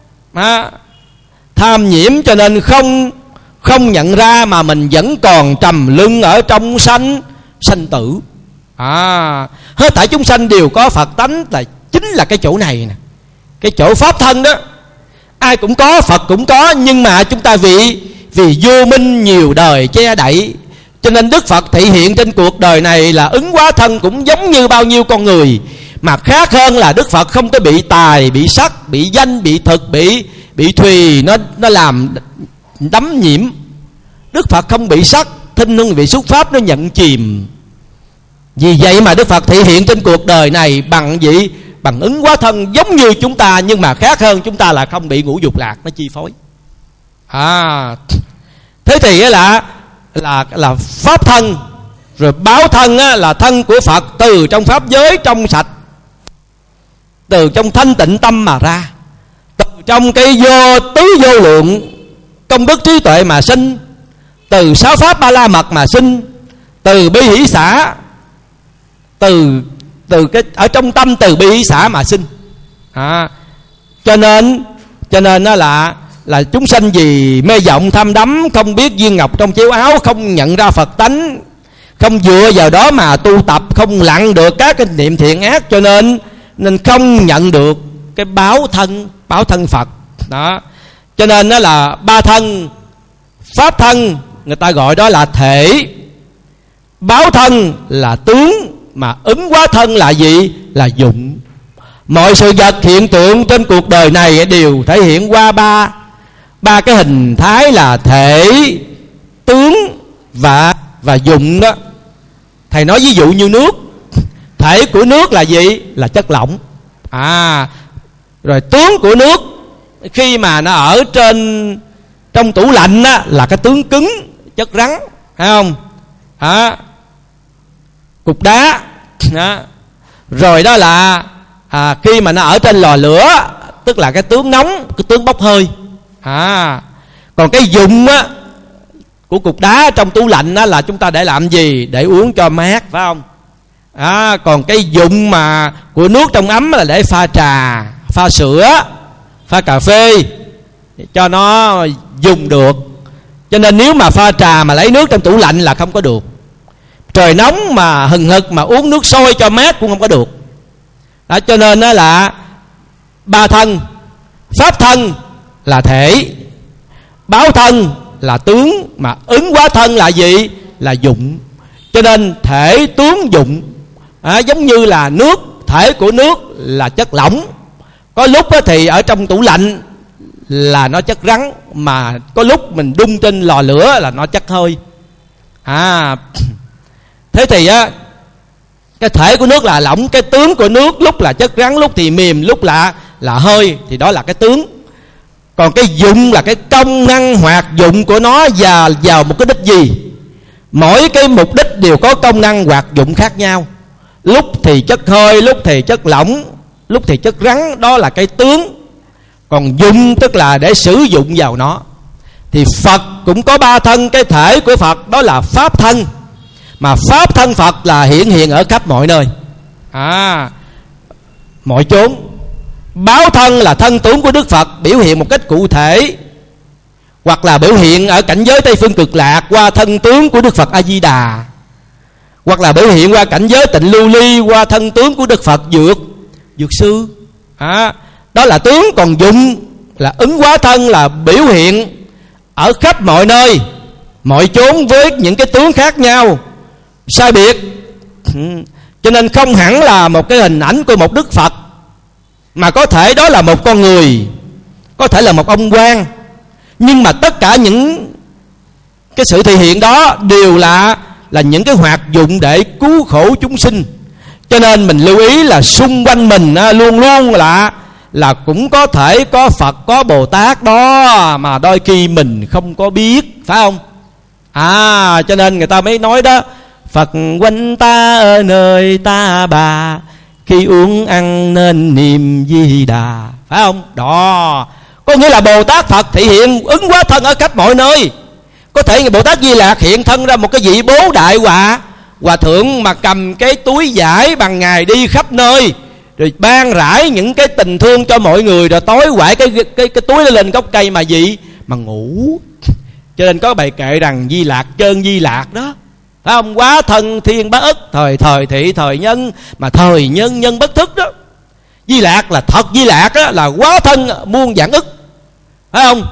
tham nhiễm, cho nên không nhận ra, mà mình vẫn còn trầm lưng ở trong sanh sanh tử. Hết thảy chúng sanh đều có Phật tánh, là chính là cái chỗ này nè, cái chỗ pháp thân đó. Ai cũng có, Phật cũng có, nhưng mà chúng ta vì vô minh nhiều đời che đậy, cho nên Đức Phật thị hiện trên cuộc đời này là ứng hóa thân cũng giống như bao nhiêu con người. Mà khác hơn là Đức Phật không có bị tài, bị sắc, bị danh, bị thực, bị thùy nó làm đắm nhiễm. Đức Phật không bị sắc, thinh không bị xúc pháp nó nhận chìm. Vì vậy mà Đức Phật thị hiện trên cuộc đời này bằng ứng hóa thân giống như chúng ta, nhưng mà khác hơn chúng ta là không bị ngũ dục lạc nó chi phối. Thế thì là pháp thân, rồi báo thân là thân của Phật từ trong pháp giới trong sạch, từ trong thanh tịnh tâm mà ra, từ trong cái tứ vô lượng công đức trí tuệ mà sinh, từ sáu pháp ba la mật mà sinh, từ bi hỷ xả, từ cái ở trong tâm từ bi hỷ xả mà sinh. Cho nên nó là chúng sanh vì mê vọng tham đắm, không biết viên ngọc trong chiếu áo, không nhận ra Phật tánh, không dựa vào đó mà tu tập, không lặng được các cái niệm thiện ác, cho nên không nhận được cái báo thân Phật đó. Cho nên nó là ba thân. Pháp thân người ta gọi đó là thể, báo thân là tướng, mà ứng hóa thân là gì? Là dụng. Mọi sự vật hiện tượng trên cuộc đời này đều thể hiện qua ba cái hình thái là thể, tướng và dụng đó. Thầy nói ví dụ như nước. Thể của nước là gì? Là chất lỏng. Rồi tướng của nước khi mà nó ở trong tủ lạnh á, là cái tướng cứng, chất rắn, thấy không? Cục đá đó. Rồi đó là khi mà nó ở trên lò lửa, tức là cái tướng nóng, cái tướng bốc hơi. Còn cái dụng á của cục đá trong tủ lạnh á là chúng ta để làm gì? Để uống cho mát, phải không? Còn cái dụng mà của nước trong ấm là để pha trà, pha sữa, pha cà phê cho nó dùng được. Cho nên nếu mà pha trà mà lấy nước trong tủ lạnh là không có được. Trời nóng mà hừng hực mà uống nước sôi cho mát cũng không có được đó. Cho nên đó là ba thân. Pháp thân là thể, báo thân là tướng, mà ứng hóa thân là gì? Là dụng. Cho nên thể, tướng, dụng giống như là nước. Thể của nước là chất lỏng, có lúc thì ở trong tủ lạnh là nó chất rắn, mà có lúc mình đun trên lò lửa là nó chất hơi. Thế thì cái thể của nước là lỏng, cái tướng của nước lúc là chất rắn, lúc thì mềm, lúc là hơi, thì đó là cái tướng. Còn cái dụng là cái công năng hoạt dụng của nó vào một cái đích gì. Mỗi cái mục đích đều có công năng hoạt dụng khác nhau. Lúc thì chất hơi, lúc thì chất lỏng, lúc thì chất rắn, đó là cái tướng. Còn dụng tức là để sử dụng vào nó. Thì Phật cũng có ba thân. Cái thể của Phật đó là pháp thân, mà pháp thân Phật là hiện ở khắp mọi nơi, mọi chốn. Báo thân là thân tướng của Đức Phật, biểu hiện một cách cụ thể, hoặc là biểu hiện ở cảnh giới Tây Phương Cực Lạc qua thân tướng của Đức Phật A Di Đà, hoặc là biểu hiện qua cảnh giới Tịnh Lưu Ly qua thân tướng của Đức Phật Dược Sư. Đó là tướng. Còn dụng là ứng hóa thân, là biểu hiện ở khắp mọi nơi, mọi chốn với những cái tướng khác nhau, sai biệt. Cho nên không hẳn là một cái hình ảnh của một Đức Phật, mà có thể đó là một con người, có thể là một ông quan. Nhưng mà tất cả những cái sự thể hiện đó đều là những cái hoạt dụng để cứu khổ chúng sinh. Cho nên mình lưu ý là xung quanh mình luôn luôn là cũng có thể có Phật, có Bồ Tát đó, mà đôi khi mình không có biết, phải không? Cho nên người ta mới nói đó, Phật quanh ta ở nơi ta bà, khi uống ăn nên niệm Di Đà, phải không? Đó, có nghĩa là Bồ Tát Phật thị hiện ứng hóa thân ở khắp mọi nơi. Có thể Bồ Tát Di Lạc hiện thân ra một cái vị bố đại hòa thượng mà cầm cái túi vải bằng ngày đi khắp nơi, rồi ban rải những cái tình thương cho mọi người, rồi tối quải cái túi lên gốc cây mà ngủ. Cho nên có bài kệ rằng Di Lạc trơn Di Lạc đó, phải không? Quá thân thiên bá ức, thời thị thời nhân, mà thời nhân nhân bất thức đó. Di Lạc là thật, Di Lạc đó là quá thân muôn vạn ức, phải không?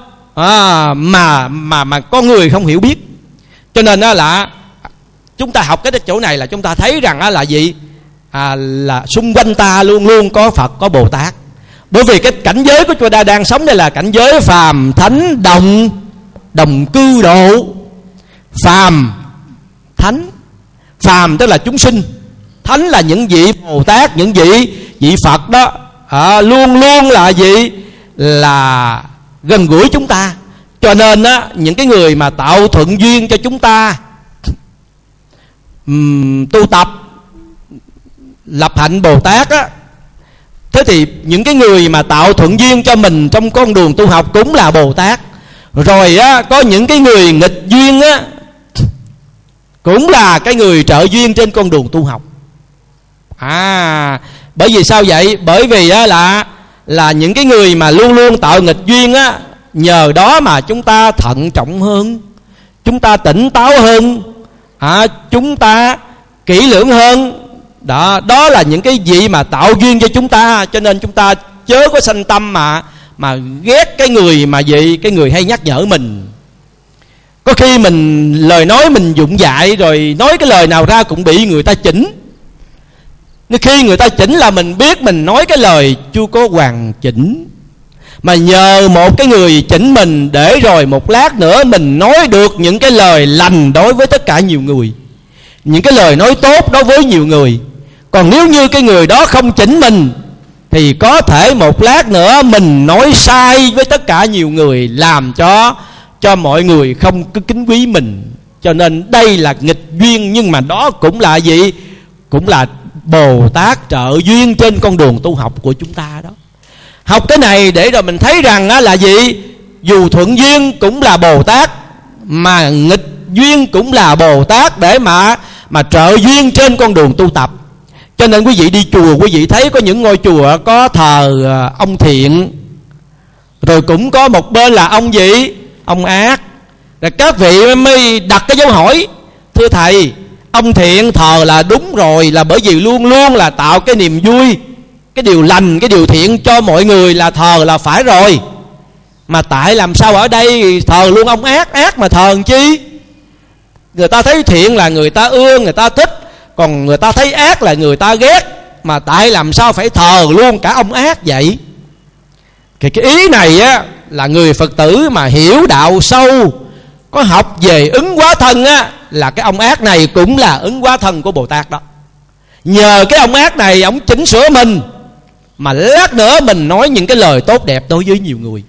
Mà con người không hiểu biết. Cho nên đó là chúng ta học cái chỗ này là chúng ta thấy rằng là gì? Là xung quanh ta luôn luôn có Phật, có Bồ Tát. Bởi vì cái cảnh giới của chúng ta đang sống đây là cảnh giới phàm thánh đồng cư độ. Phàm thánh, phàm tức là chúng sinh, thánh là những vị Bồ Tát, những vị Phật đó, luôn luôn là gì? Là gần gũi chúng ta. Cho nên á, những cái người mà tạo thuận duyên cho chúng ta tu tập lập hạnh Bồ Tát á, thế thì những cái người mà tạo thuận duyên cho mình trong con đường tu học cũng là Bồ Tát. Rồi á, có những cái người nghịch duyên á, cũng là cái người trợ duyên trên con đường tu học. Bởi vì sao vậy? Bởi vì á, là những cái người mà luôn luôn tạo nghịch duyên á, nhờ đó mà chúng ta thận trọng hơn, chúng ta tỉnh táo hơn, chúng ta kỹ lưỡng hơn. Đó là những cái gì mà tạo duyên cho chúng ta. Cho nên chúng ta chớ có sanh tâm mà ghét cái người mà gì, cái người hay nhắc nhở mình. Có khi mình lời nói mình dụng dại, rồi nói cái lời nào ra cũng bị người ta chỉnh. Nên khi người ta chỉnh là mình biết mình nói cái lời chưa có hoàn chỉnh, mà nhờ một cái người chỉnh mình, để rồi một lát nữa mình nói được những cái lời lành đối với tất cả nhiều người, những cái lời nói tốt đối với nhiều người. Còn nếu như cái người đó không chỉnh mình thì có thể một lát nữa mình nói sai với tất cả nhiều người, làm cho mọi người không cứ kính quý mình. Cho nên đây là nghịch duyên, nhưng mà đó cũng là gì? Cũng là Bồ Tát trợ duyên trên con đường tu học của chúng ta đó. Học cái này để rồi mình thấy rằng là gì? Dù thuận duyên cũng là Bồ Tát, mà nghịch duyên cũng là Bồ Tát, để mà trợ duyên trên con đường tu tập. Cho nên quý vị đi chùa, quý vị thấy có những ngôi chùa có thờ ông thiện, rồi cũng có một bên là ông gì? Ông ác. Rồi các vị mới đặt cái dấu hỏi: thưa thầy, ông thiện thờ là đúng rồi, là bởi vì luôn luôn là tạo cái niềm vui, cái điều lành, cái điều thiện cho mọi người, là thờ là phải rồi. Mà tại làm sao ở đây thờ luôn ông ác? Ác mà thờ làm chi? Người ta thấy thiện là người ta ưa, người ta thích, còn người ta thấy ác là người ta ghét. Mà tại làm sao phải thờ luôn cả ông ác vậy? Cái ý này á, là người Phật tử mà hiểu đạo sâu, có học về ứng hóa thân á, là cái ông ác này cũng là ứng hóa thân của Bồ Tát đó. Nhờ cái ông ác này, ông chỉnh sửa mình, mà lát nữa mình nói những cái lời tốt đẹp đối với nhiều người.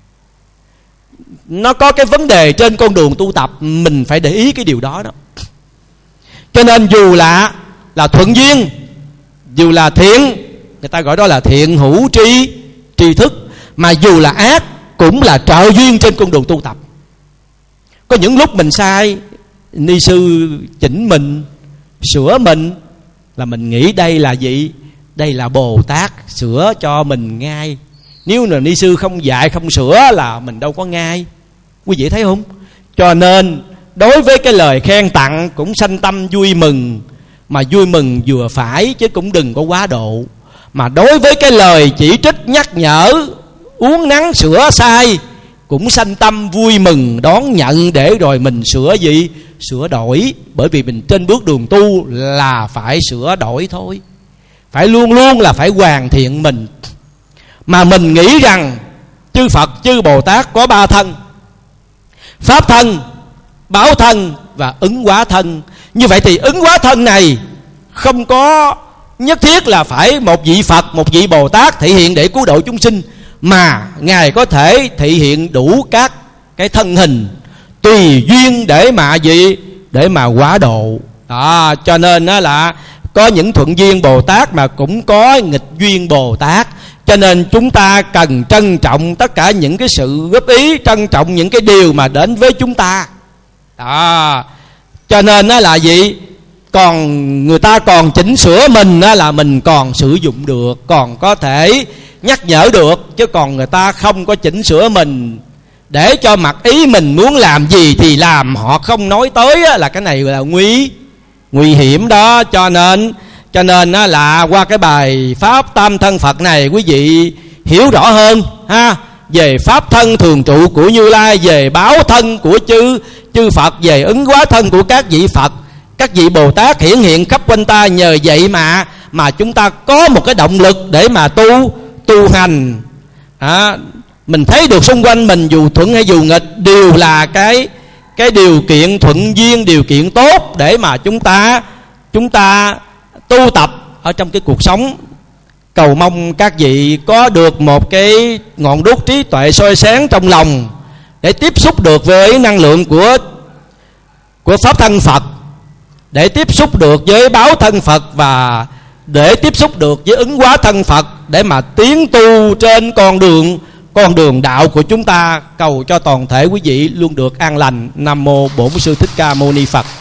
Nó có cái vấn đề trên con đường tu tập, mình phải để ý cái điều đó đó. Cho nên dù là thuận duyên, dù là thiện, người ta gọi đó là thiện hữu tri thức, mà dù là ác cũng là trợ duyên trên con đường tu tập. Có những lúc mình sai, ni sư chỉnh mình, sửa mình, là mình nghĩ đây là gì? Đây là Bồ Tát sửa cho mình ngay. Nếu là ni sư không dạy, không sửa là mình đâu có ngay. Quý vị thấy không? Cho nên đối với cái lời khen tặng cũng sanh tâm vui mừng, mà vui mừng vừa phải chứ cũng đừng có quá độ. Mà đối với cái lời chỉ trích nhắc nhở, uốn nắn sửa sai, cũng sanh tâm vui mừng đón nhận, để rồi mình sửa gì? Sửa đổi. Bởi vì mình trên bước đường tu là phải sửa đổi thôi, phải luôn luôn là phải hoàn thiện mình. Mà mình nghĩ rằng chư Phật, chư Bồ Tát có 3 thân: Pháp thân, Báo thân và ứng hóa thân. Như vậy thì ứng hóa thân này không có nhất thiết là phải một vị Phật, một vị Bồ Tát thể hiện để cứu độ chúng sinh, mà Ngài có thể thể hiện đủ các cái thân hình tùy duyên để mà gì? Để mà hóa độ đó. Cho nên đó là có những thuận duyên Bồ Tát mà cũng có nghịch duyên Bồ Tát. Cho nên chúng ta cần trân trọng tất cả những cái sự góp ý, trân trọng những cái điều mà đến với chúng ta đó. Cho nên đó là gì? Còn người ta còn chỉnh sửa mình đó, là mình còn sử dụng được, còn có thể nhắc nhở được. Chứ còn người ta không có chỉnh sửa mình để cho mặc ý mình muốn làm gì thì làm, họ không nói tới á, là cái này là nguy hiểm đó. Cho nên là qua cái bài pháp Tam Thân Phật này, quý vị hiểu rõ hơn ha, về pháp thân thường trụ của Như Lai, về báo thân của chư Phật, về ứng hóa thân của các vị Phật, các vị Bồ Tát hiển hiện khắp quanh ta. Nhờ vậy mà chúng ta có một cái động lực để mà tu hành. Mình thấy được xung quanh mình dù thuận hay dù nghịch đều là cái điều kiện thuận duyên, điều kiện tốt để mà chúng ta tu tập ở trong cái cuộc sống. Cầu mong các vị có được một cái ngọn đuốc trí tuệ soi sáng trong lòng để tiếp xúc được với năng lượng của pháp thân Phật, để tiếp xúc được với báo thân Phật, và để tiếp xúc được với ứng hóa thân Phật, để mà tiến tu trên con đường đạo của chúng ta. Cầu cho toàn thể quý vị luôn được an lành. Nam mô Bổn Sư Thích Ca Mâu Ni Phật.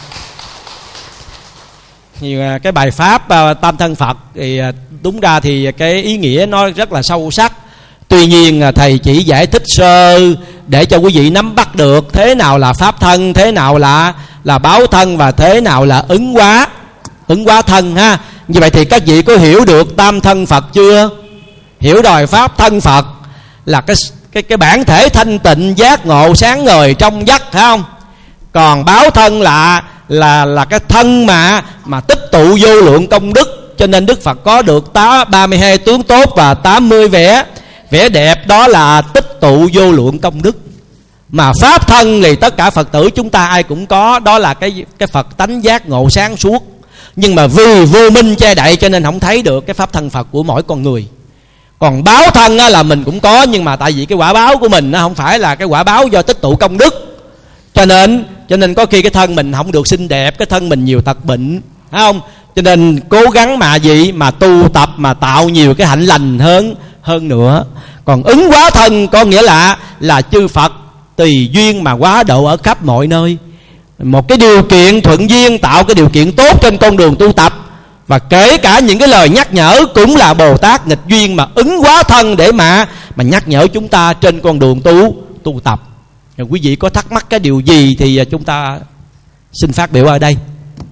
Thì cái bài pháp Tam Thân Phật thì đúng ra thì cái ý nghĩa nó rất là sâu sắc. Tuy nhiên thầy chỉ giải thích sơ để cho quý vị nắm bắt được thế nào là pháp thân, thế nào là báo thân, và thế nào là ứng hóa thân ha. Như vậy thì các vị có hiểu được Tam Thân Phật chưa? Hiểu rồi. Pháp thân Phật là cái bản thể thanh tịnh, giác ngộ, sáng ngời, trong vắt, phải không? Còn báo thân là cái thân mà tích tụ vô lượng công đức. Cho nên Đức Phật có được 32 tướng tốt và 80 vẻ đẹp, đó là tích tụ vô lượng công đức. Mà pháp thân thì tất cả Phật tử chúng ta ai cũng có, đó là cái Phật tánh giác ngộ sáng suốt. Nhưng mà vì vô minh che đậy cho nên không thấy được cái pháp thân Phật của mỗi con người. Còn báo thân là mình cũng có, nhưng mà tại vì cái quả báo của mình nó không phải là cái quả báo do tích tụ công đức, cho nên có khi cái thân mình không được xinh đẹp, cái thân mình nhiều tật bệnh, phải không? Cho nên cố gắng mà tu tập, mà tạo nhiều cái hạnh lành hơn nữa. Còn ứng hóa thân có nghĩa là chư Phật tùy duyên mà hóa độ ở khắp mọi nơi. Một cái điều kiện thuận duyên tạo cái điều kiện tốt trên con đường tu tập. Và kể cả những cái lời nhắc nhở cũng là Bồ Tát nghịch duyên mà ứng hóa thân để mà nhắc nhở chúng ta trên con đường tu tập. Quý vị có thắc mắc cái điều gì thì chúng ta xin phát biểu ở đây.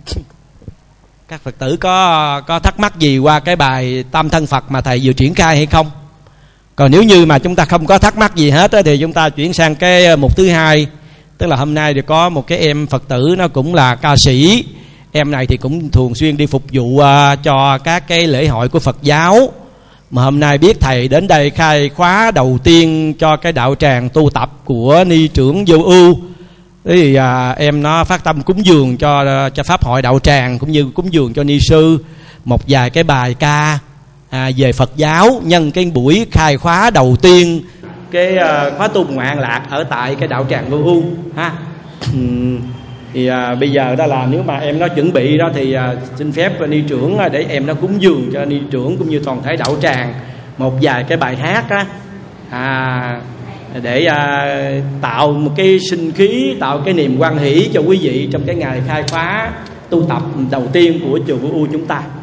Các Phật tử có thắc mắc gì qua cái bài Tam Thân Phật mà thầy vừa triển khai hay không? Còn nếu như mà chúng ta không có thắc mắc gì hết thì chúng ta chuyển sang cái mục thứ hai. Tức là hôm nay thì có một cái em Phật tử, nó cũng là ca sĩ. Em này thì cũng thường xuyên đi phục vụ cho các cái lễ hội của Phật giáo. Mà hôm nay biết thầy đến đây khai khóa đầu tiên cho cái đạo tràng tu tập của Ni Trưởng Vô Ưu. Thế thì em nó phát tâm cúng dường cho pháp hội đạo tràng, cũng như cúng dường cho ni sư một vài cái bài ca về Phật giáo, nhân cái buổi khai khóa đầu tiên cái khóa tu Ngoại An Lạc ở tại cái đạo tràng Vô Ưu ha. Thì bây giờ đó là nếu mà em nó chuẩn bị đó thì xin phép ni trưởng để em nó cúng dường cho ni trưởng cũng như toàn thể đạo tràng một vài cái bài hát á, để tạo một cái sinh khí, tạo cái niềm hoan hỷ cho quý vị trong cái ngày khai khóa tu tập đầu tiên của chùa Vô Ưu chúng ta.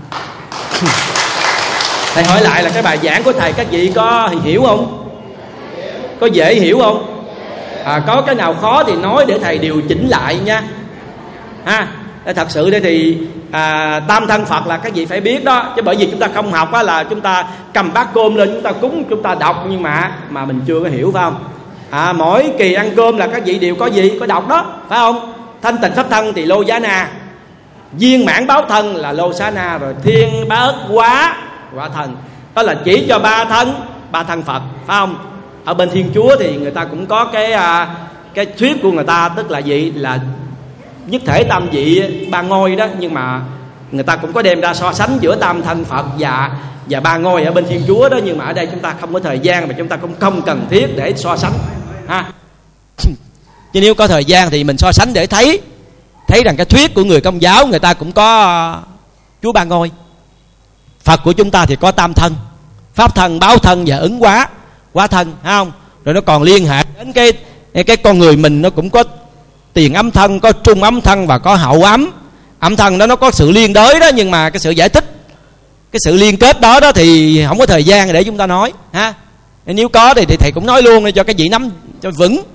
Thầy hỏi lại là cái bài giảng của thầy các vị có hiểu không? Có dễ hiểu không? Có cái nào khó thì nói để thầy điều chỉnh lại nha. Thật sự đây thì Tam Thân Phật là các vị phải biết đó. Chứ bởi vì chúng ta không học á, là chúng ta cầm bát cơm lên chúng ta cúng, chúng ta đọc, nhưng mà mình chưa có hiểu, phải không? Mỗi kỳ ăn cơm là các vị đều có gì? Có đọc đó, phải không? Thanh tịnh pháp thân thì lô giá na, viên mãn báo thân là lô xá na, rồi thiên bá ức quá thần. Đó là chỉ cho ba thân Phật, phải không? Ở bên Thiên Chúa thì người ta cũng có cái thuyết của người ta, tức là gì? Là nhất thể tam vị ba ngôi đó. Nhưng mà người ta cũng có đem ra so sánh giữa Tam Thân Phật và ba ngôi ở bên Thiên Chúa đó. Nhưng mà ở đây chúng ta không có thời gian và chúng ta cũng không cần thiết để so sánh ha. Chứ nếu có thời gian thì mình so sánh để thấy rằng cái thuyết của người Công giáo người ta cũng có Chúa ba ngôi. Phật của chúng ta thì có tam thân, pháp thân, báo thân và ứng hóa thân, phải không? Rồi nó còn liên hệ đến cái con người mình, nó cũng có tiền ấm thân, có trung ấm thân và có hậu ấm thân đó. Nó có sự liên đới đó, nhưng mà cái sự giải thích, cái sự liên kết đó thì không có thời gian để chúng ta nói ha. Nếu có thì thầy cũng nói luôn để cho các vị nắm cho vững.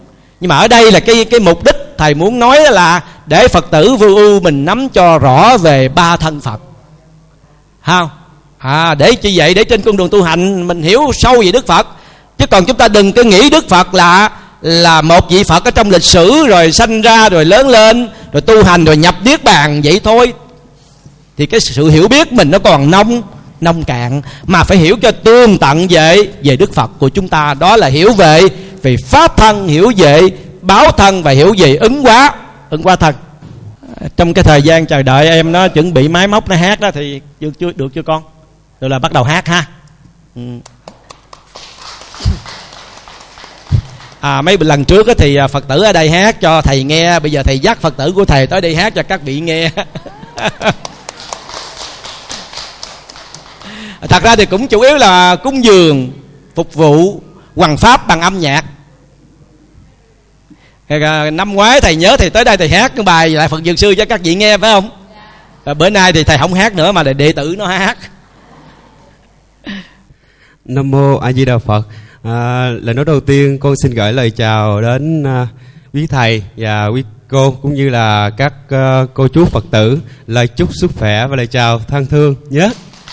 Nhưng mà ở đây là cái mục đích thầy muốn nói là để Phật tử vô ưu mình nắm cho rõ về ba thân Phật, không? Để chi vậy? Để trên con đường tu hành mình hiểu sâu về Đức Phật. Chứ còn chúng ta đừng có nghĩ Đức Phật là một vị Phật ở trong lịch sử, rồi sanh ra rồi lớn lên rồi tu hành rồi nhập niết bàn vậy thôi. Thì cái sự hiểu biết mình nó còn nông cạn, mà phải hiểu cho tương tận về Đức Phật của chúng ta. Đó là hiểu về pháp thân, hiểu về báo thân và hiểu về ứng hóa thân. Trong cái thời gian chờ đợi em nó chuẩn bị máy móc nó hát đó thì được chưa con? Rồi là bắt đầu hát ha. Mấy lần trước thì Phật tử ở đây hát cho thầy nghe, bây giờ thầy dắt Phật tử của thầy tới đây hát cho các vị nghe. Thật ra thì cũng chủ yếu là cúng dường, phục vụ hoằng pháp bằng âm nhạc. Năm ngoái thầy nhớ thầy tới đây thầy hát cái bài lại Phật Dược Sư cho các vị nghe, phải không? Bữa nay thì thầy không hát nữa mà đệ tử nó hát. Nam mô A Di Đà Phật. Lời nói đầu tiên con xin gửi lời chào đến quý thầy và quý cô cũng như là các cô chú Phật tử, lời chúc sức khỏe và lời chào thân thương nhé.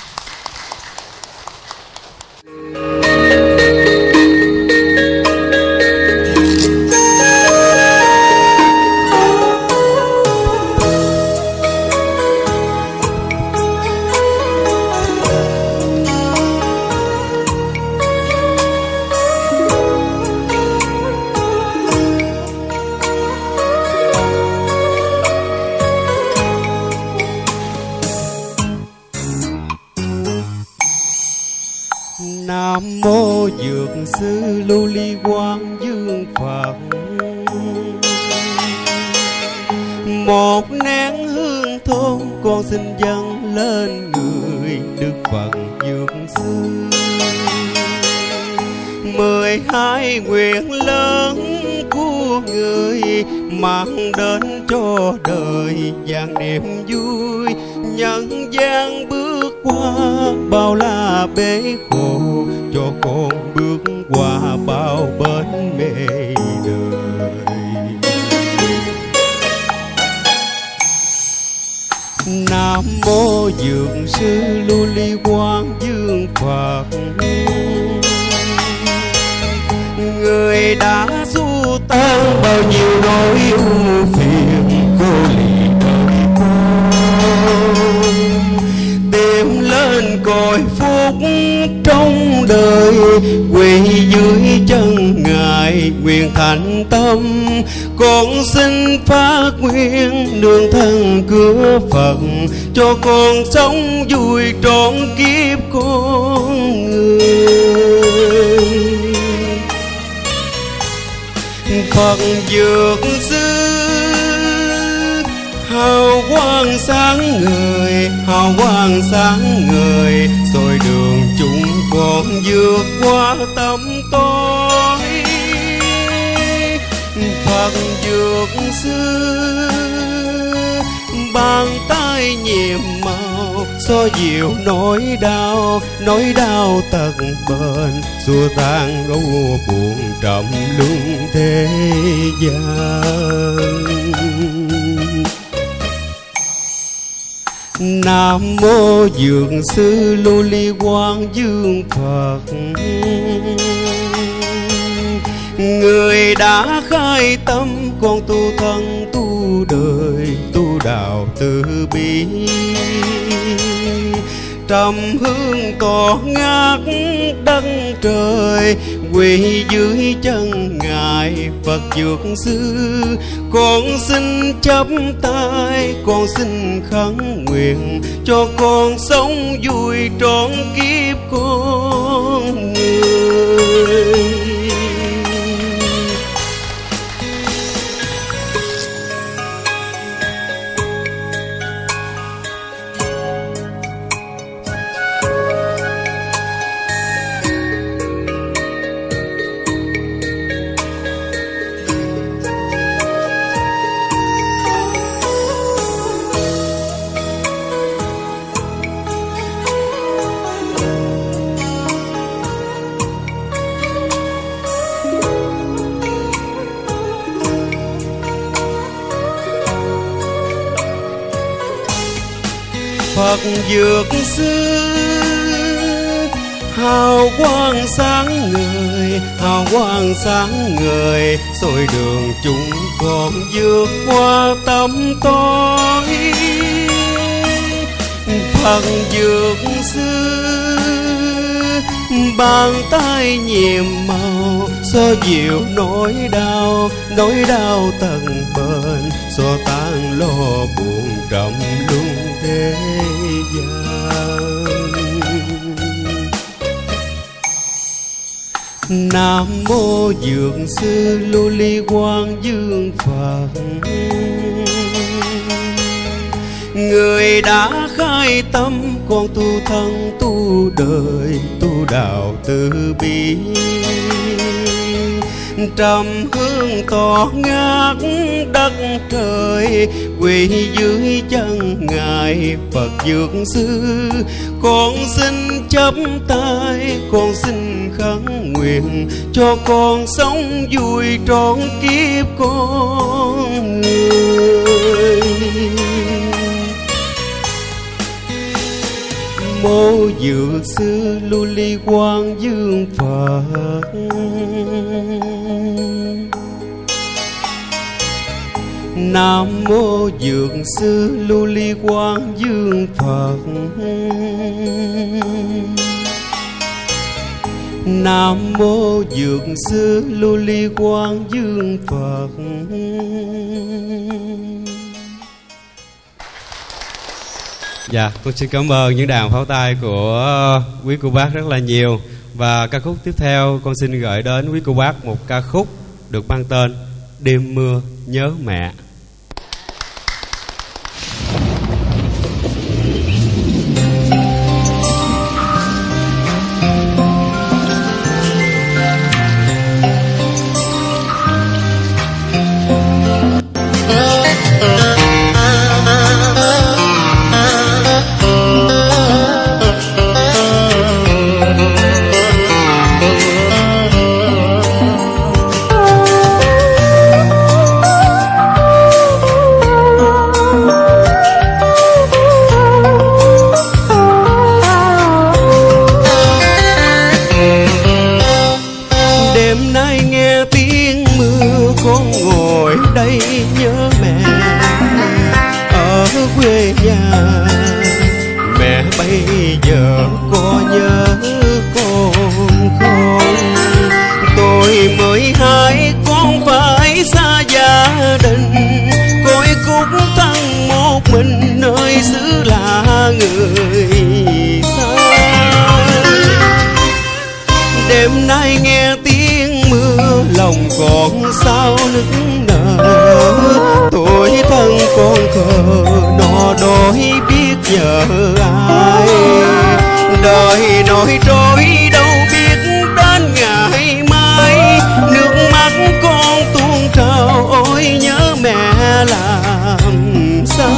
Nam mô Dược Sư Lưu Ly Quang Dương Phật. Một nén hương thơm con xin dâng lên người Đức Phật Dược Sư. 12 nguyện lớn của người mang đến cho đời vạn niềm vui. Nhân gian bước qua bao la bể khổ, cho con bước qua bao bến mê đời. Nam mô Dược Sư Lưu Ly Quang Dương Phật. Người đã xua tan bao nhiêu nỗi ưu phiền khổ lì đời con, tìm lên cõi phúc trong đời, quỳ dưới chân Ngài nguyện thành tâm. Con xin phát nguyện nương thân cửa Phật, cho con sống vui trọn kiếp con người. Phật Dược Sư hào quang sáng người, hào quang sáng người, soi đường chúng con vượt qua tâm tối. Phật Dược Sư bàn tay nhiệm màu, xóa dịu nỗi đau tật bệnh, xua tan ưu buồn trầm luân thế gian. Nam mô Dược Sư Lưu Ly Quang Dương Phật. Người đã khai tâm con tu thân tu đời, tu đạo từ bi. Trầm hương tỏ ngát đất trời, quỳ dưới chân Ngài Phật Dược Sư. Con xin chắp tay, con xin khấn nguyện, cho con sống vui trọn kiếp con người. Phật dược sư, hào quang sáng ngời, hào quang sáng ngời, soi đường chúng con vượt qua tăm tối. Phật dược sư, bàn tay nhiệm màu, xóa dịu nỗi đau tận bền, xóa tan lo buồn trầm luân thế gian. Nam mô dược sư Lưu Ly Quang Dương Phật, người đã khai tâm con tu thân tu đời, tu đạo từ bi. Trầm hương tỏ ngát đất trời, quỳ dưới chân ngài Phật dược sư. Con xin chắp tay, con xin khấn nguyện, cho con sống vui trọn kiếp con người. Mô dược sư Lưu Ly Quang Dương Phật, Nam mô dược sư Lưu Ly Quang Dương Phật, Nam mô dược sư Lưu Ly Quang Dương Phật. Dạ, con xin cảm ơn những đàn pháo tay của quý cô bác rất là nhiều. Và ca khúc tiếp theo con xin gửi đến quý cô bác một ca khúc được mang tên Đêm Mưa Nhớ Mẹ. Đêm nay nghe tiếng mưa lòng còn sao nức nở, tuổi thân con khờ đò đói biết nhờ ai. Đời nổi trôi đâu biết đến ngày mai, nước mắt con tuôn trào ôi nhớ mẹ làm sao.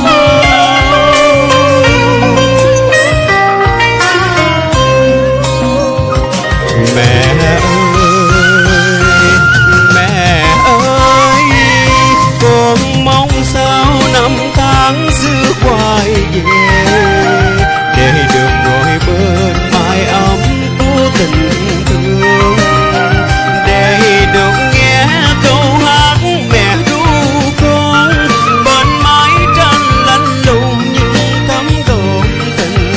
Mẹ ơi, con mong sao năm tháng xưa quay về, để được ngồi bên mái ấm của tình thương, để được nghe câu hát mẹ ru con bên mái tranh lạnh lùng những thấm đượm tình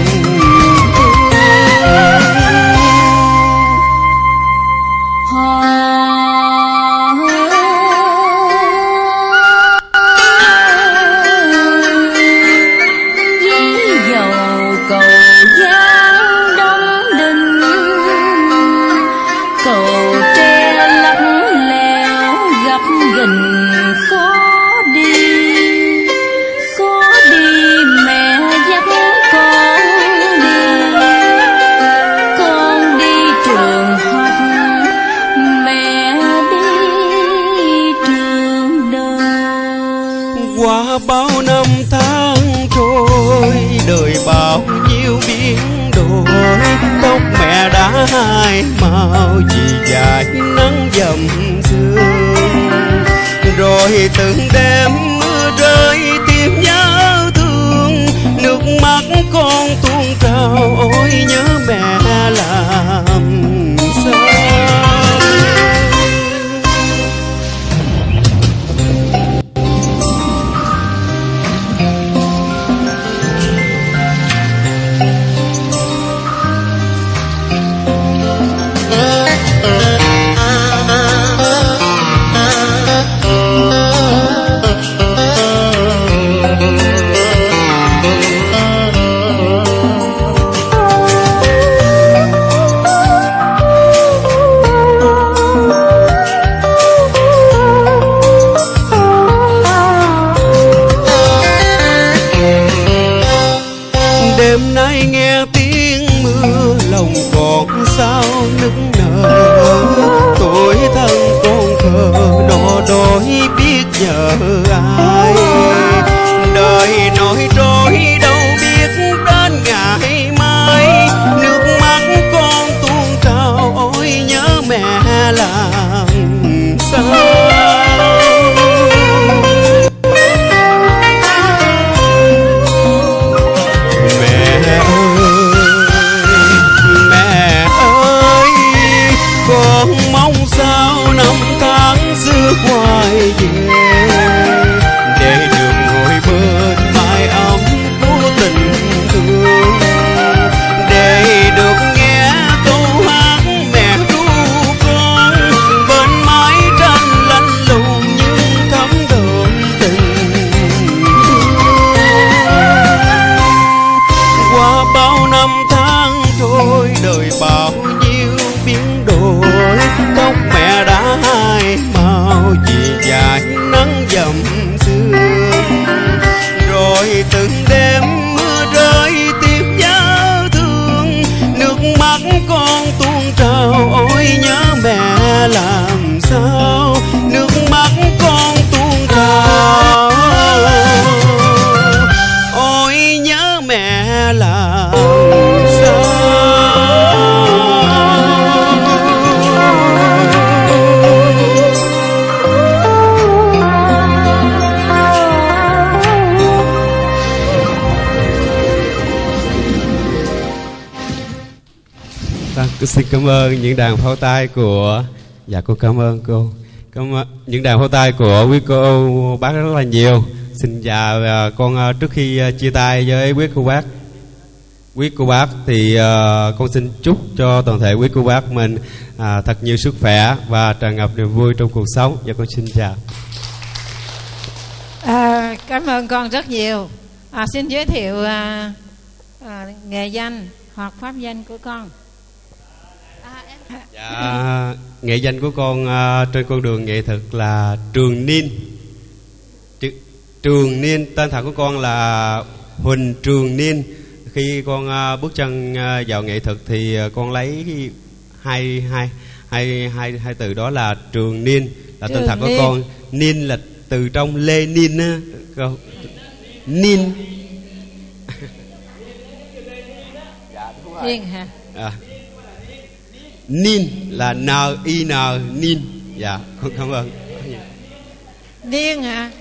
bao năm tháng trôi, đời bao nhiêu biến đổi, tóc mẹ đã hai màu vì dài nắng dầm sương. Rồi từng đêm mưa rơi tìm nhớ thương, nước mắt bước quay về, để được ngồi bên mái ấm của tình thương, để được nghe câu hát mẹ ru con bên mái tranh lạnh lùng nhưng thấm đượm tình thương. Qua bao năm tháng trôi, đời bao nhiêu biến đổi, tóc mẹ đã hai màu vì dài nắng dầm sương, rồi từng đêm mưa rơi tiếp nhớ thương, nước mắt con tuôn trào. Ôi nhớ mẹ làm sao, nước mắt con tuôn trào. Ôi nhớ mẹ làm sao. Xin cảm ơn những đàn pháo tay của... Dạ cô cảm ơn cô. Những đàn pháo tay của quý cô bác rất là nhiều. Xin chào con, trước khi chia tay với quý cô bác thì con xin chúc cho toàn thể quý cô bác mình thật nhiều sức khỏe và tràn ngập niềm vui trong cuộc sống. Dạ con xin chào. Cảm ơn con rất nhiều. Xin giới thiệu nghệ danh hoặc pháp danh của con. Dạ, nghệ danh của con trên con đường nghệ thuật là Trường Niên. Trường Niên, tên thật của con là Huỳnh Trường Niên. Khi con bước chân vào nghệ thuật thì con lấy hai từ đó là Trường Niên là tên thật của con. Niên là từ trong Lê Niên á. Niên. Niên hả? Niên là N-I-N, Niên. Dạ, con cảm ơn. Niên hả?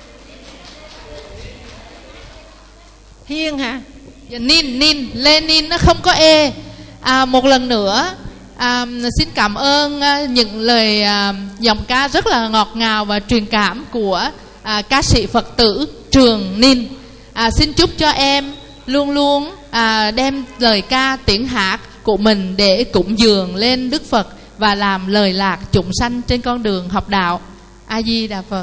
Hiên hả? Dạ, Niên, Lenin nó không có E. Một lần nữa xin cảm ơn những lời dòng ca rất là ngọt ngào và truyền cảm của ca sĩ Phật tử Trường Niên. Xin chúc cho em luôn luôn đem lời ca tiếng hát của mình để cúng dường lên Đức Phật và làm lời lạc chúng sanh trên con đường học đạo. A Di Đà Phật.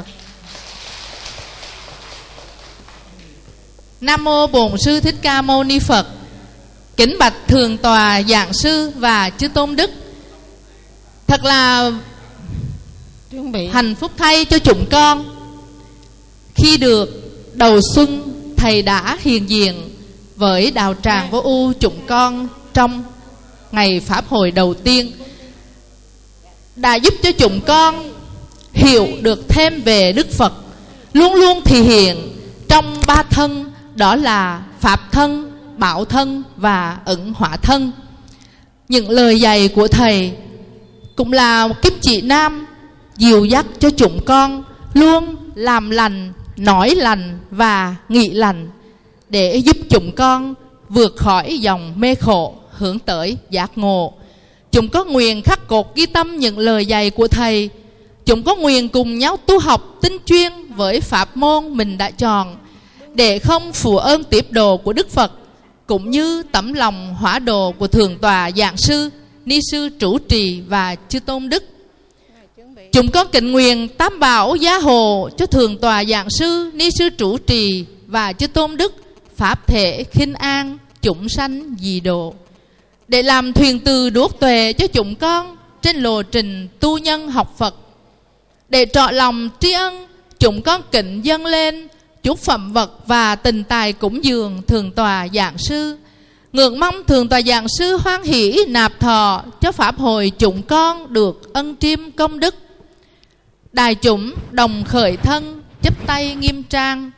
Nam mô Bổn Sư Thích Ca Mâu Ni Phật. Kính bạch Thượng Tọa Giảng Sư và Chư Tôn Đức, thật là hạnh phúc thay cho chúng con khi được đầu xuân Thầy đã hiện diện với đạo tràng Vô Ưu chúng con trong ngày Pháp hội đầu tiên, đã giúp cho chúng con hiểu được thêm về Đức Phật, luôn luôn thể hiện trong ba thân, đó là Pháp thân, Bảo thân và Ẩn Hóa thân. Những lời dạy của Thầy cũng là kim chỉ nam dìu dắt cho chúng con luôn làm lành, nói lành và nghĩ lành, để giúp chúng con vượt khỏi dòng mê khổ, hướng tới giác ngộ. Chúng có nguyện khắc cột ghi tâm những lời dạy của Thầy. Chúng có nguyện cùng nhau tu học tinh chuyên với pháp môn mình đã chọn, để không phụ ơn tiếp độ của Đức Phật, cũng như tấm lòng hóa độ của Thượng Tọa Giảng Sư, Ni Sư Trụ Trì và Chư Tôn Đức. Chúng con kính nguyện tam bảo gia hộ cho Thượng Tọa Giảng Sư, Ni Sư Trụ Trì và Chư Tôn Đức pháp thể khinh an chúng sanh dị độ, để làm thuyền từ đuốc tuệ cho chúng con trên lộ trình tu nhân học Phật. Để trọn lòng tri ân, chúng con kính dâng lên chúc phẩm vật và tình tài cúng dường Thượng Tọa Giảng Sư, ngưỡng mong Thượng Tọa Giảng Sư hoan hỷ nạp thọ cho pháp hội chúng con được ân triêm công đức. Đại chúng đồng khởi thân, chắp tay nghiêm trang,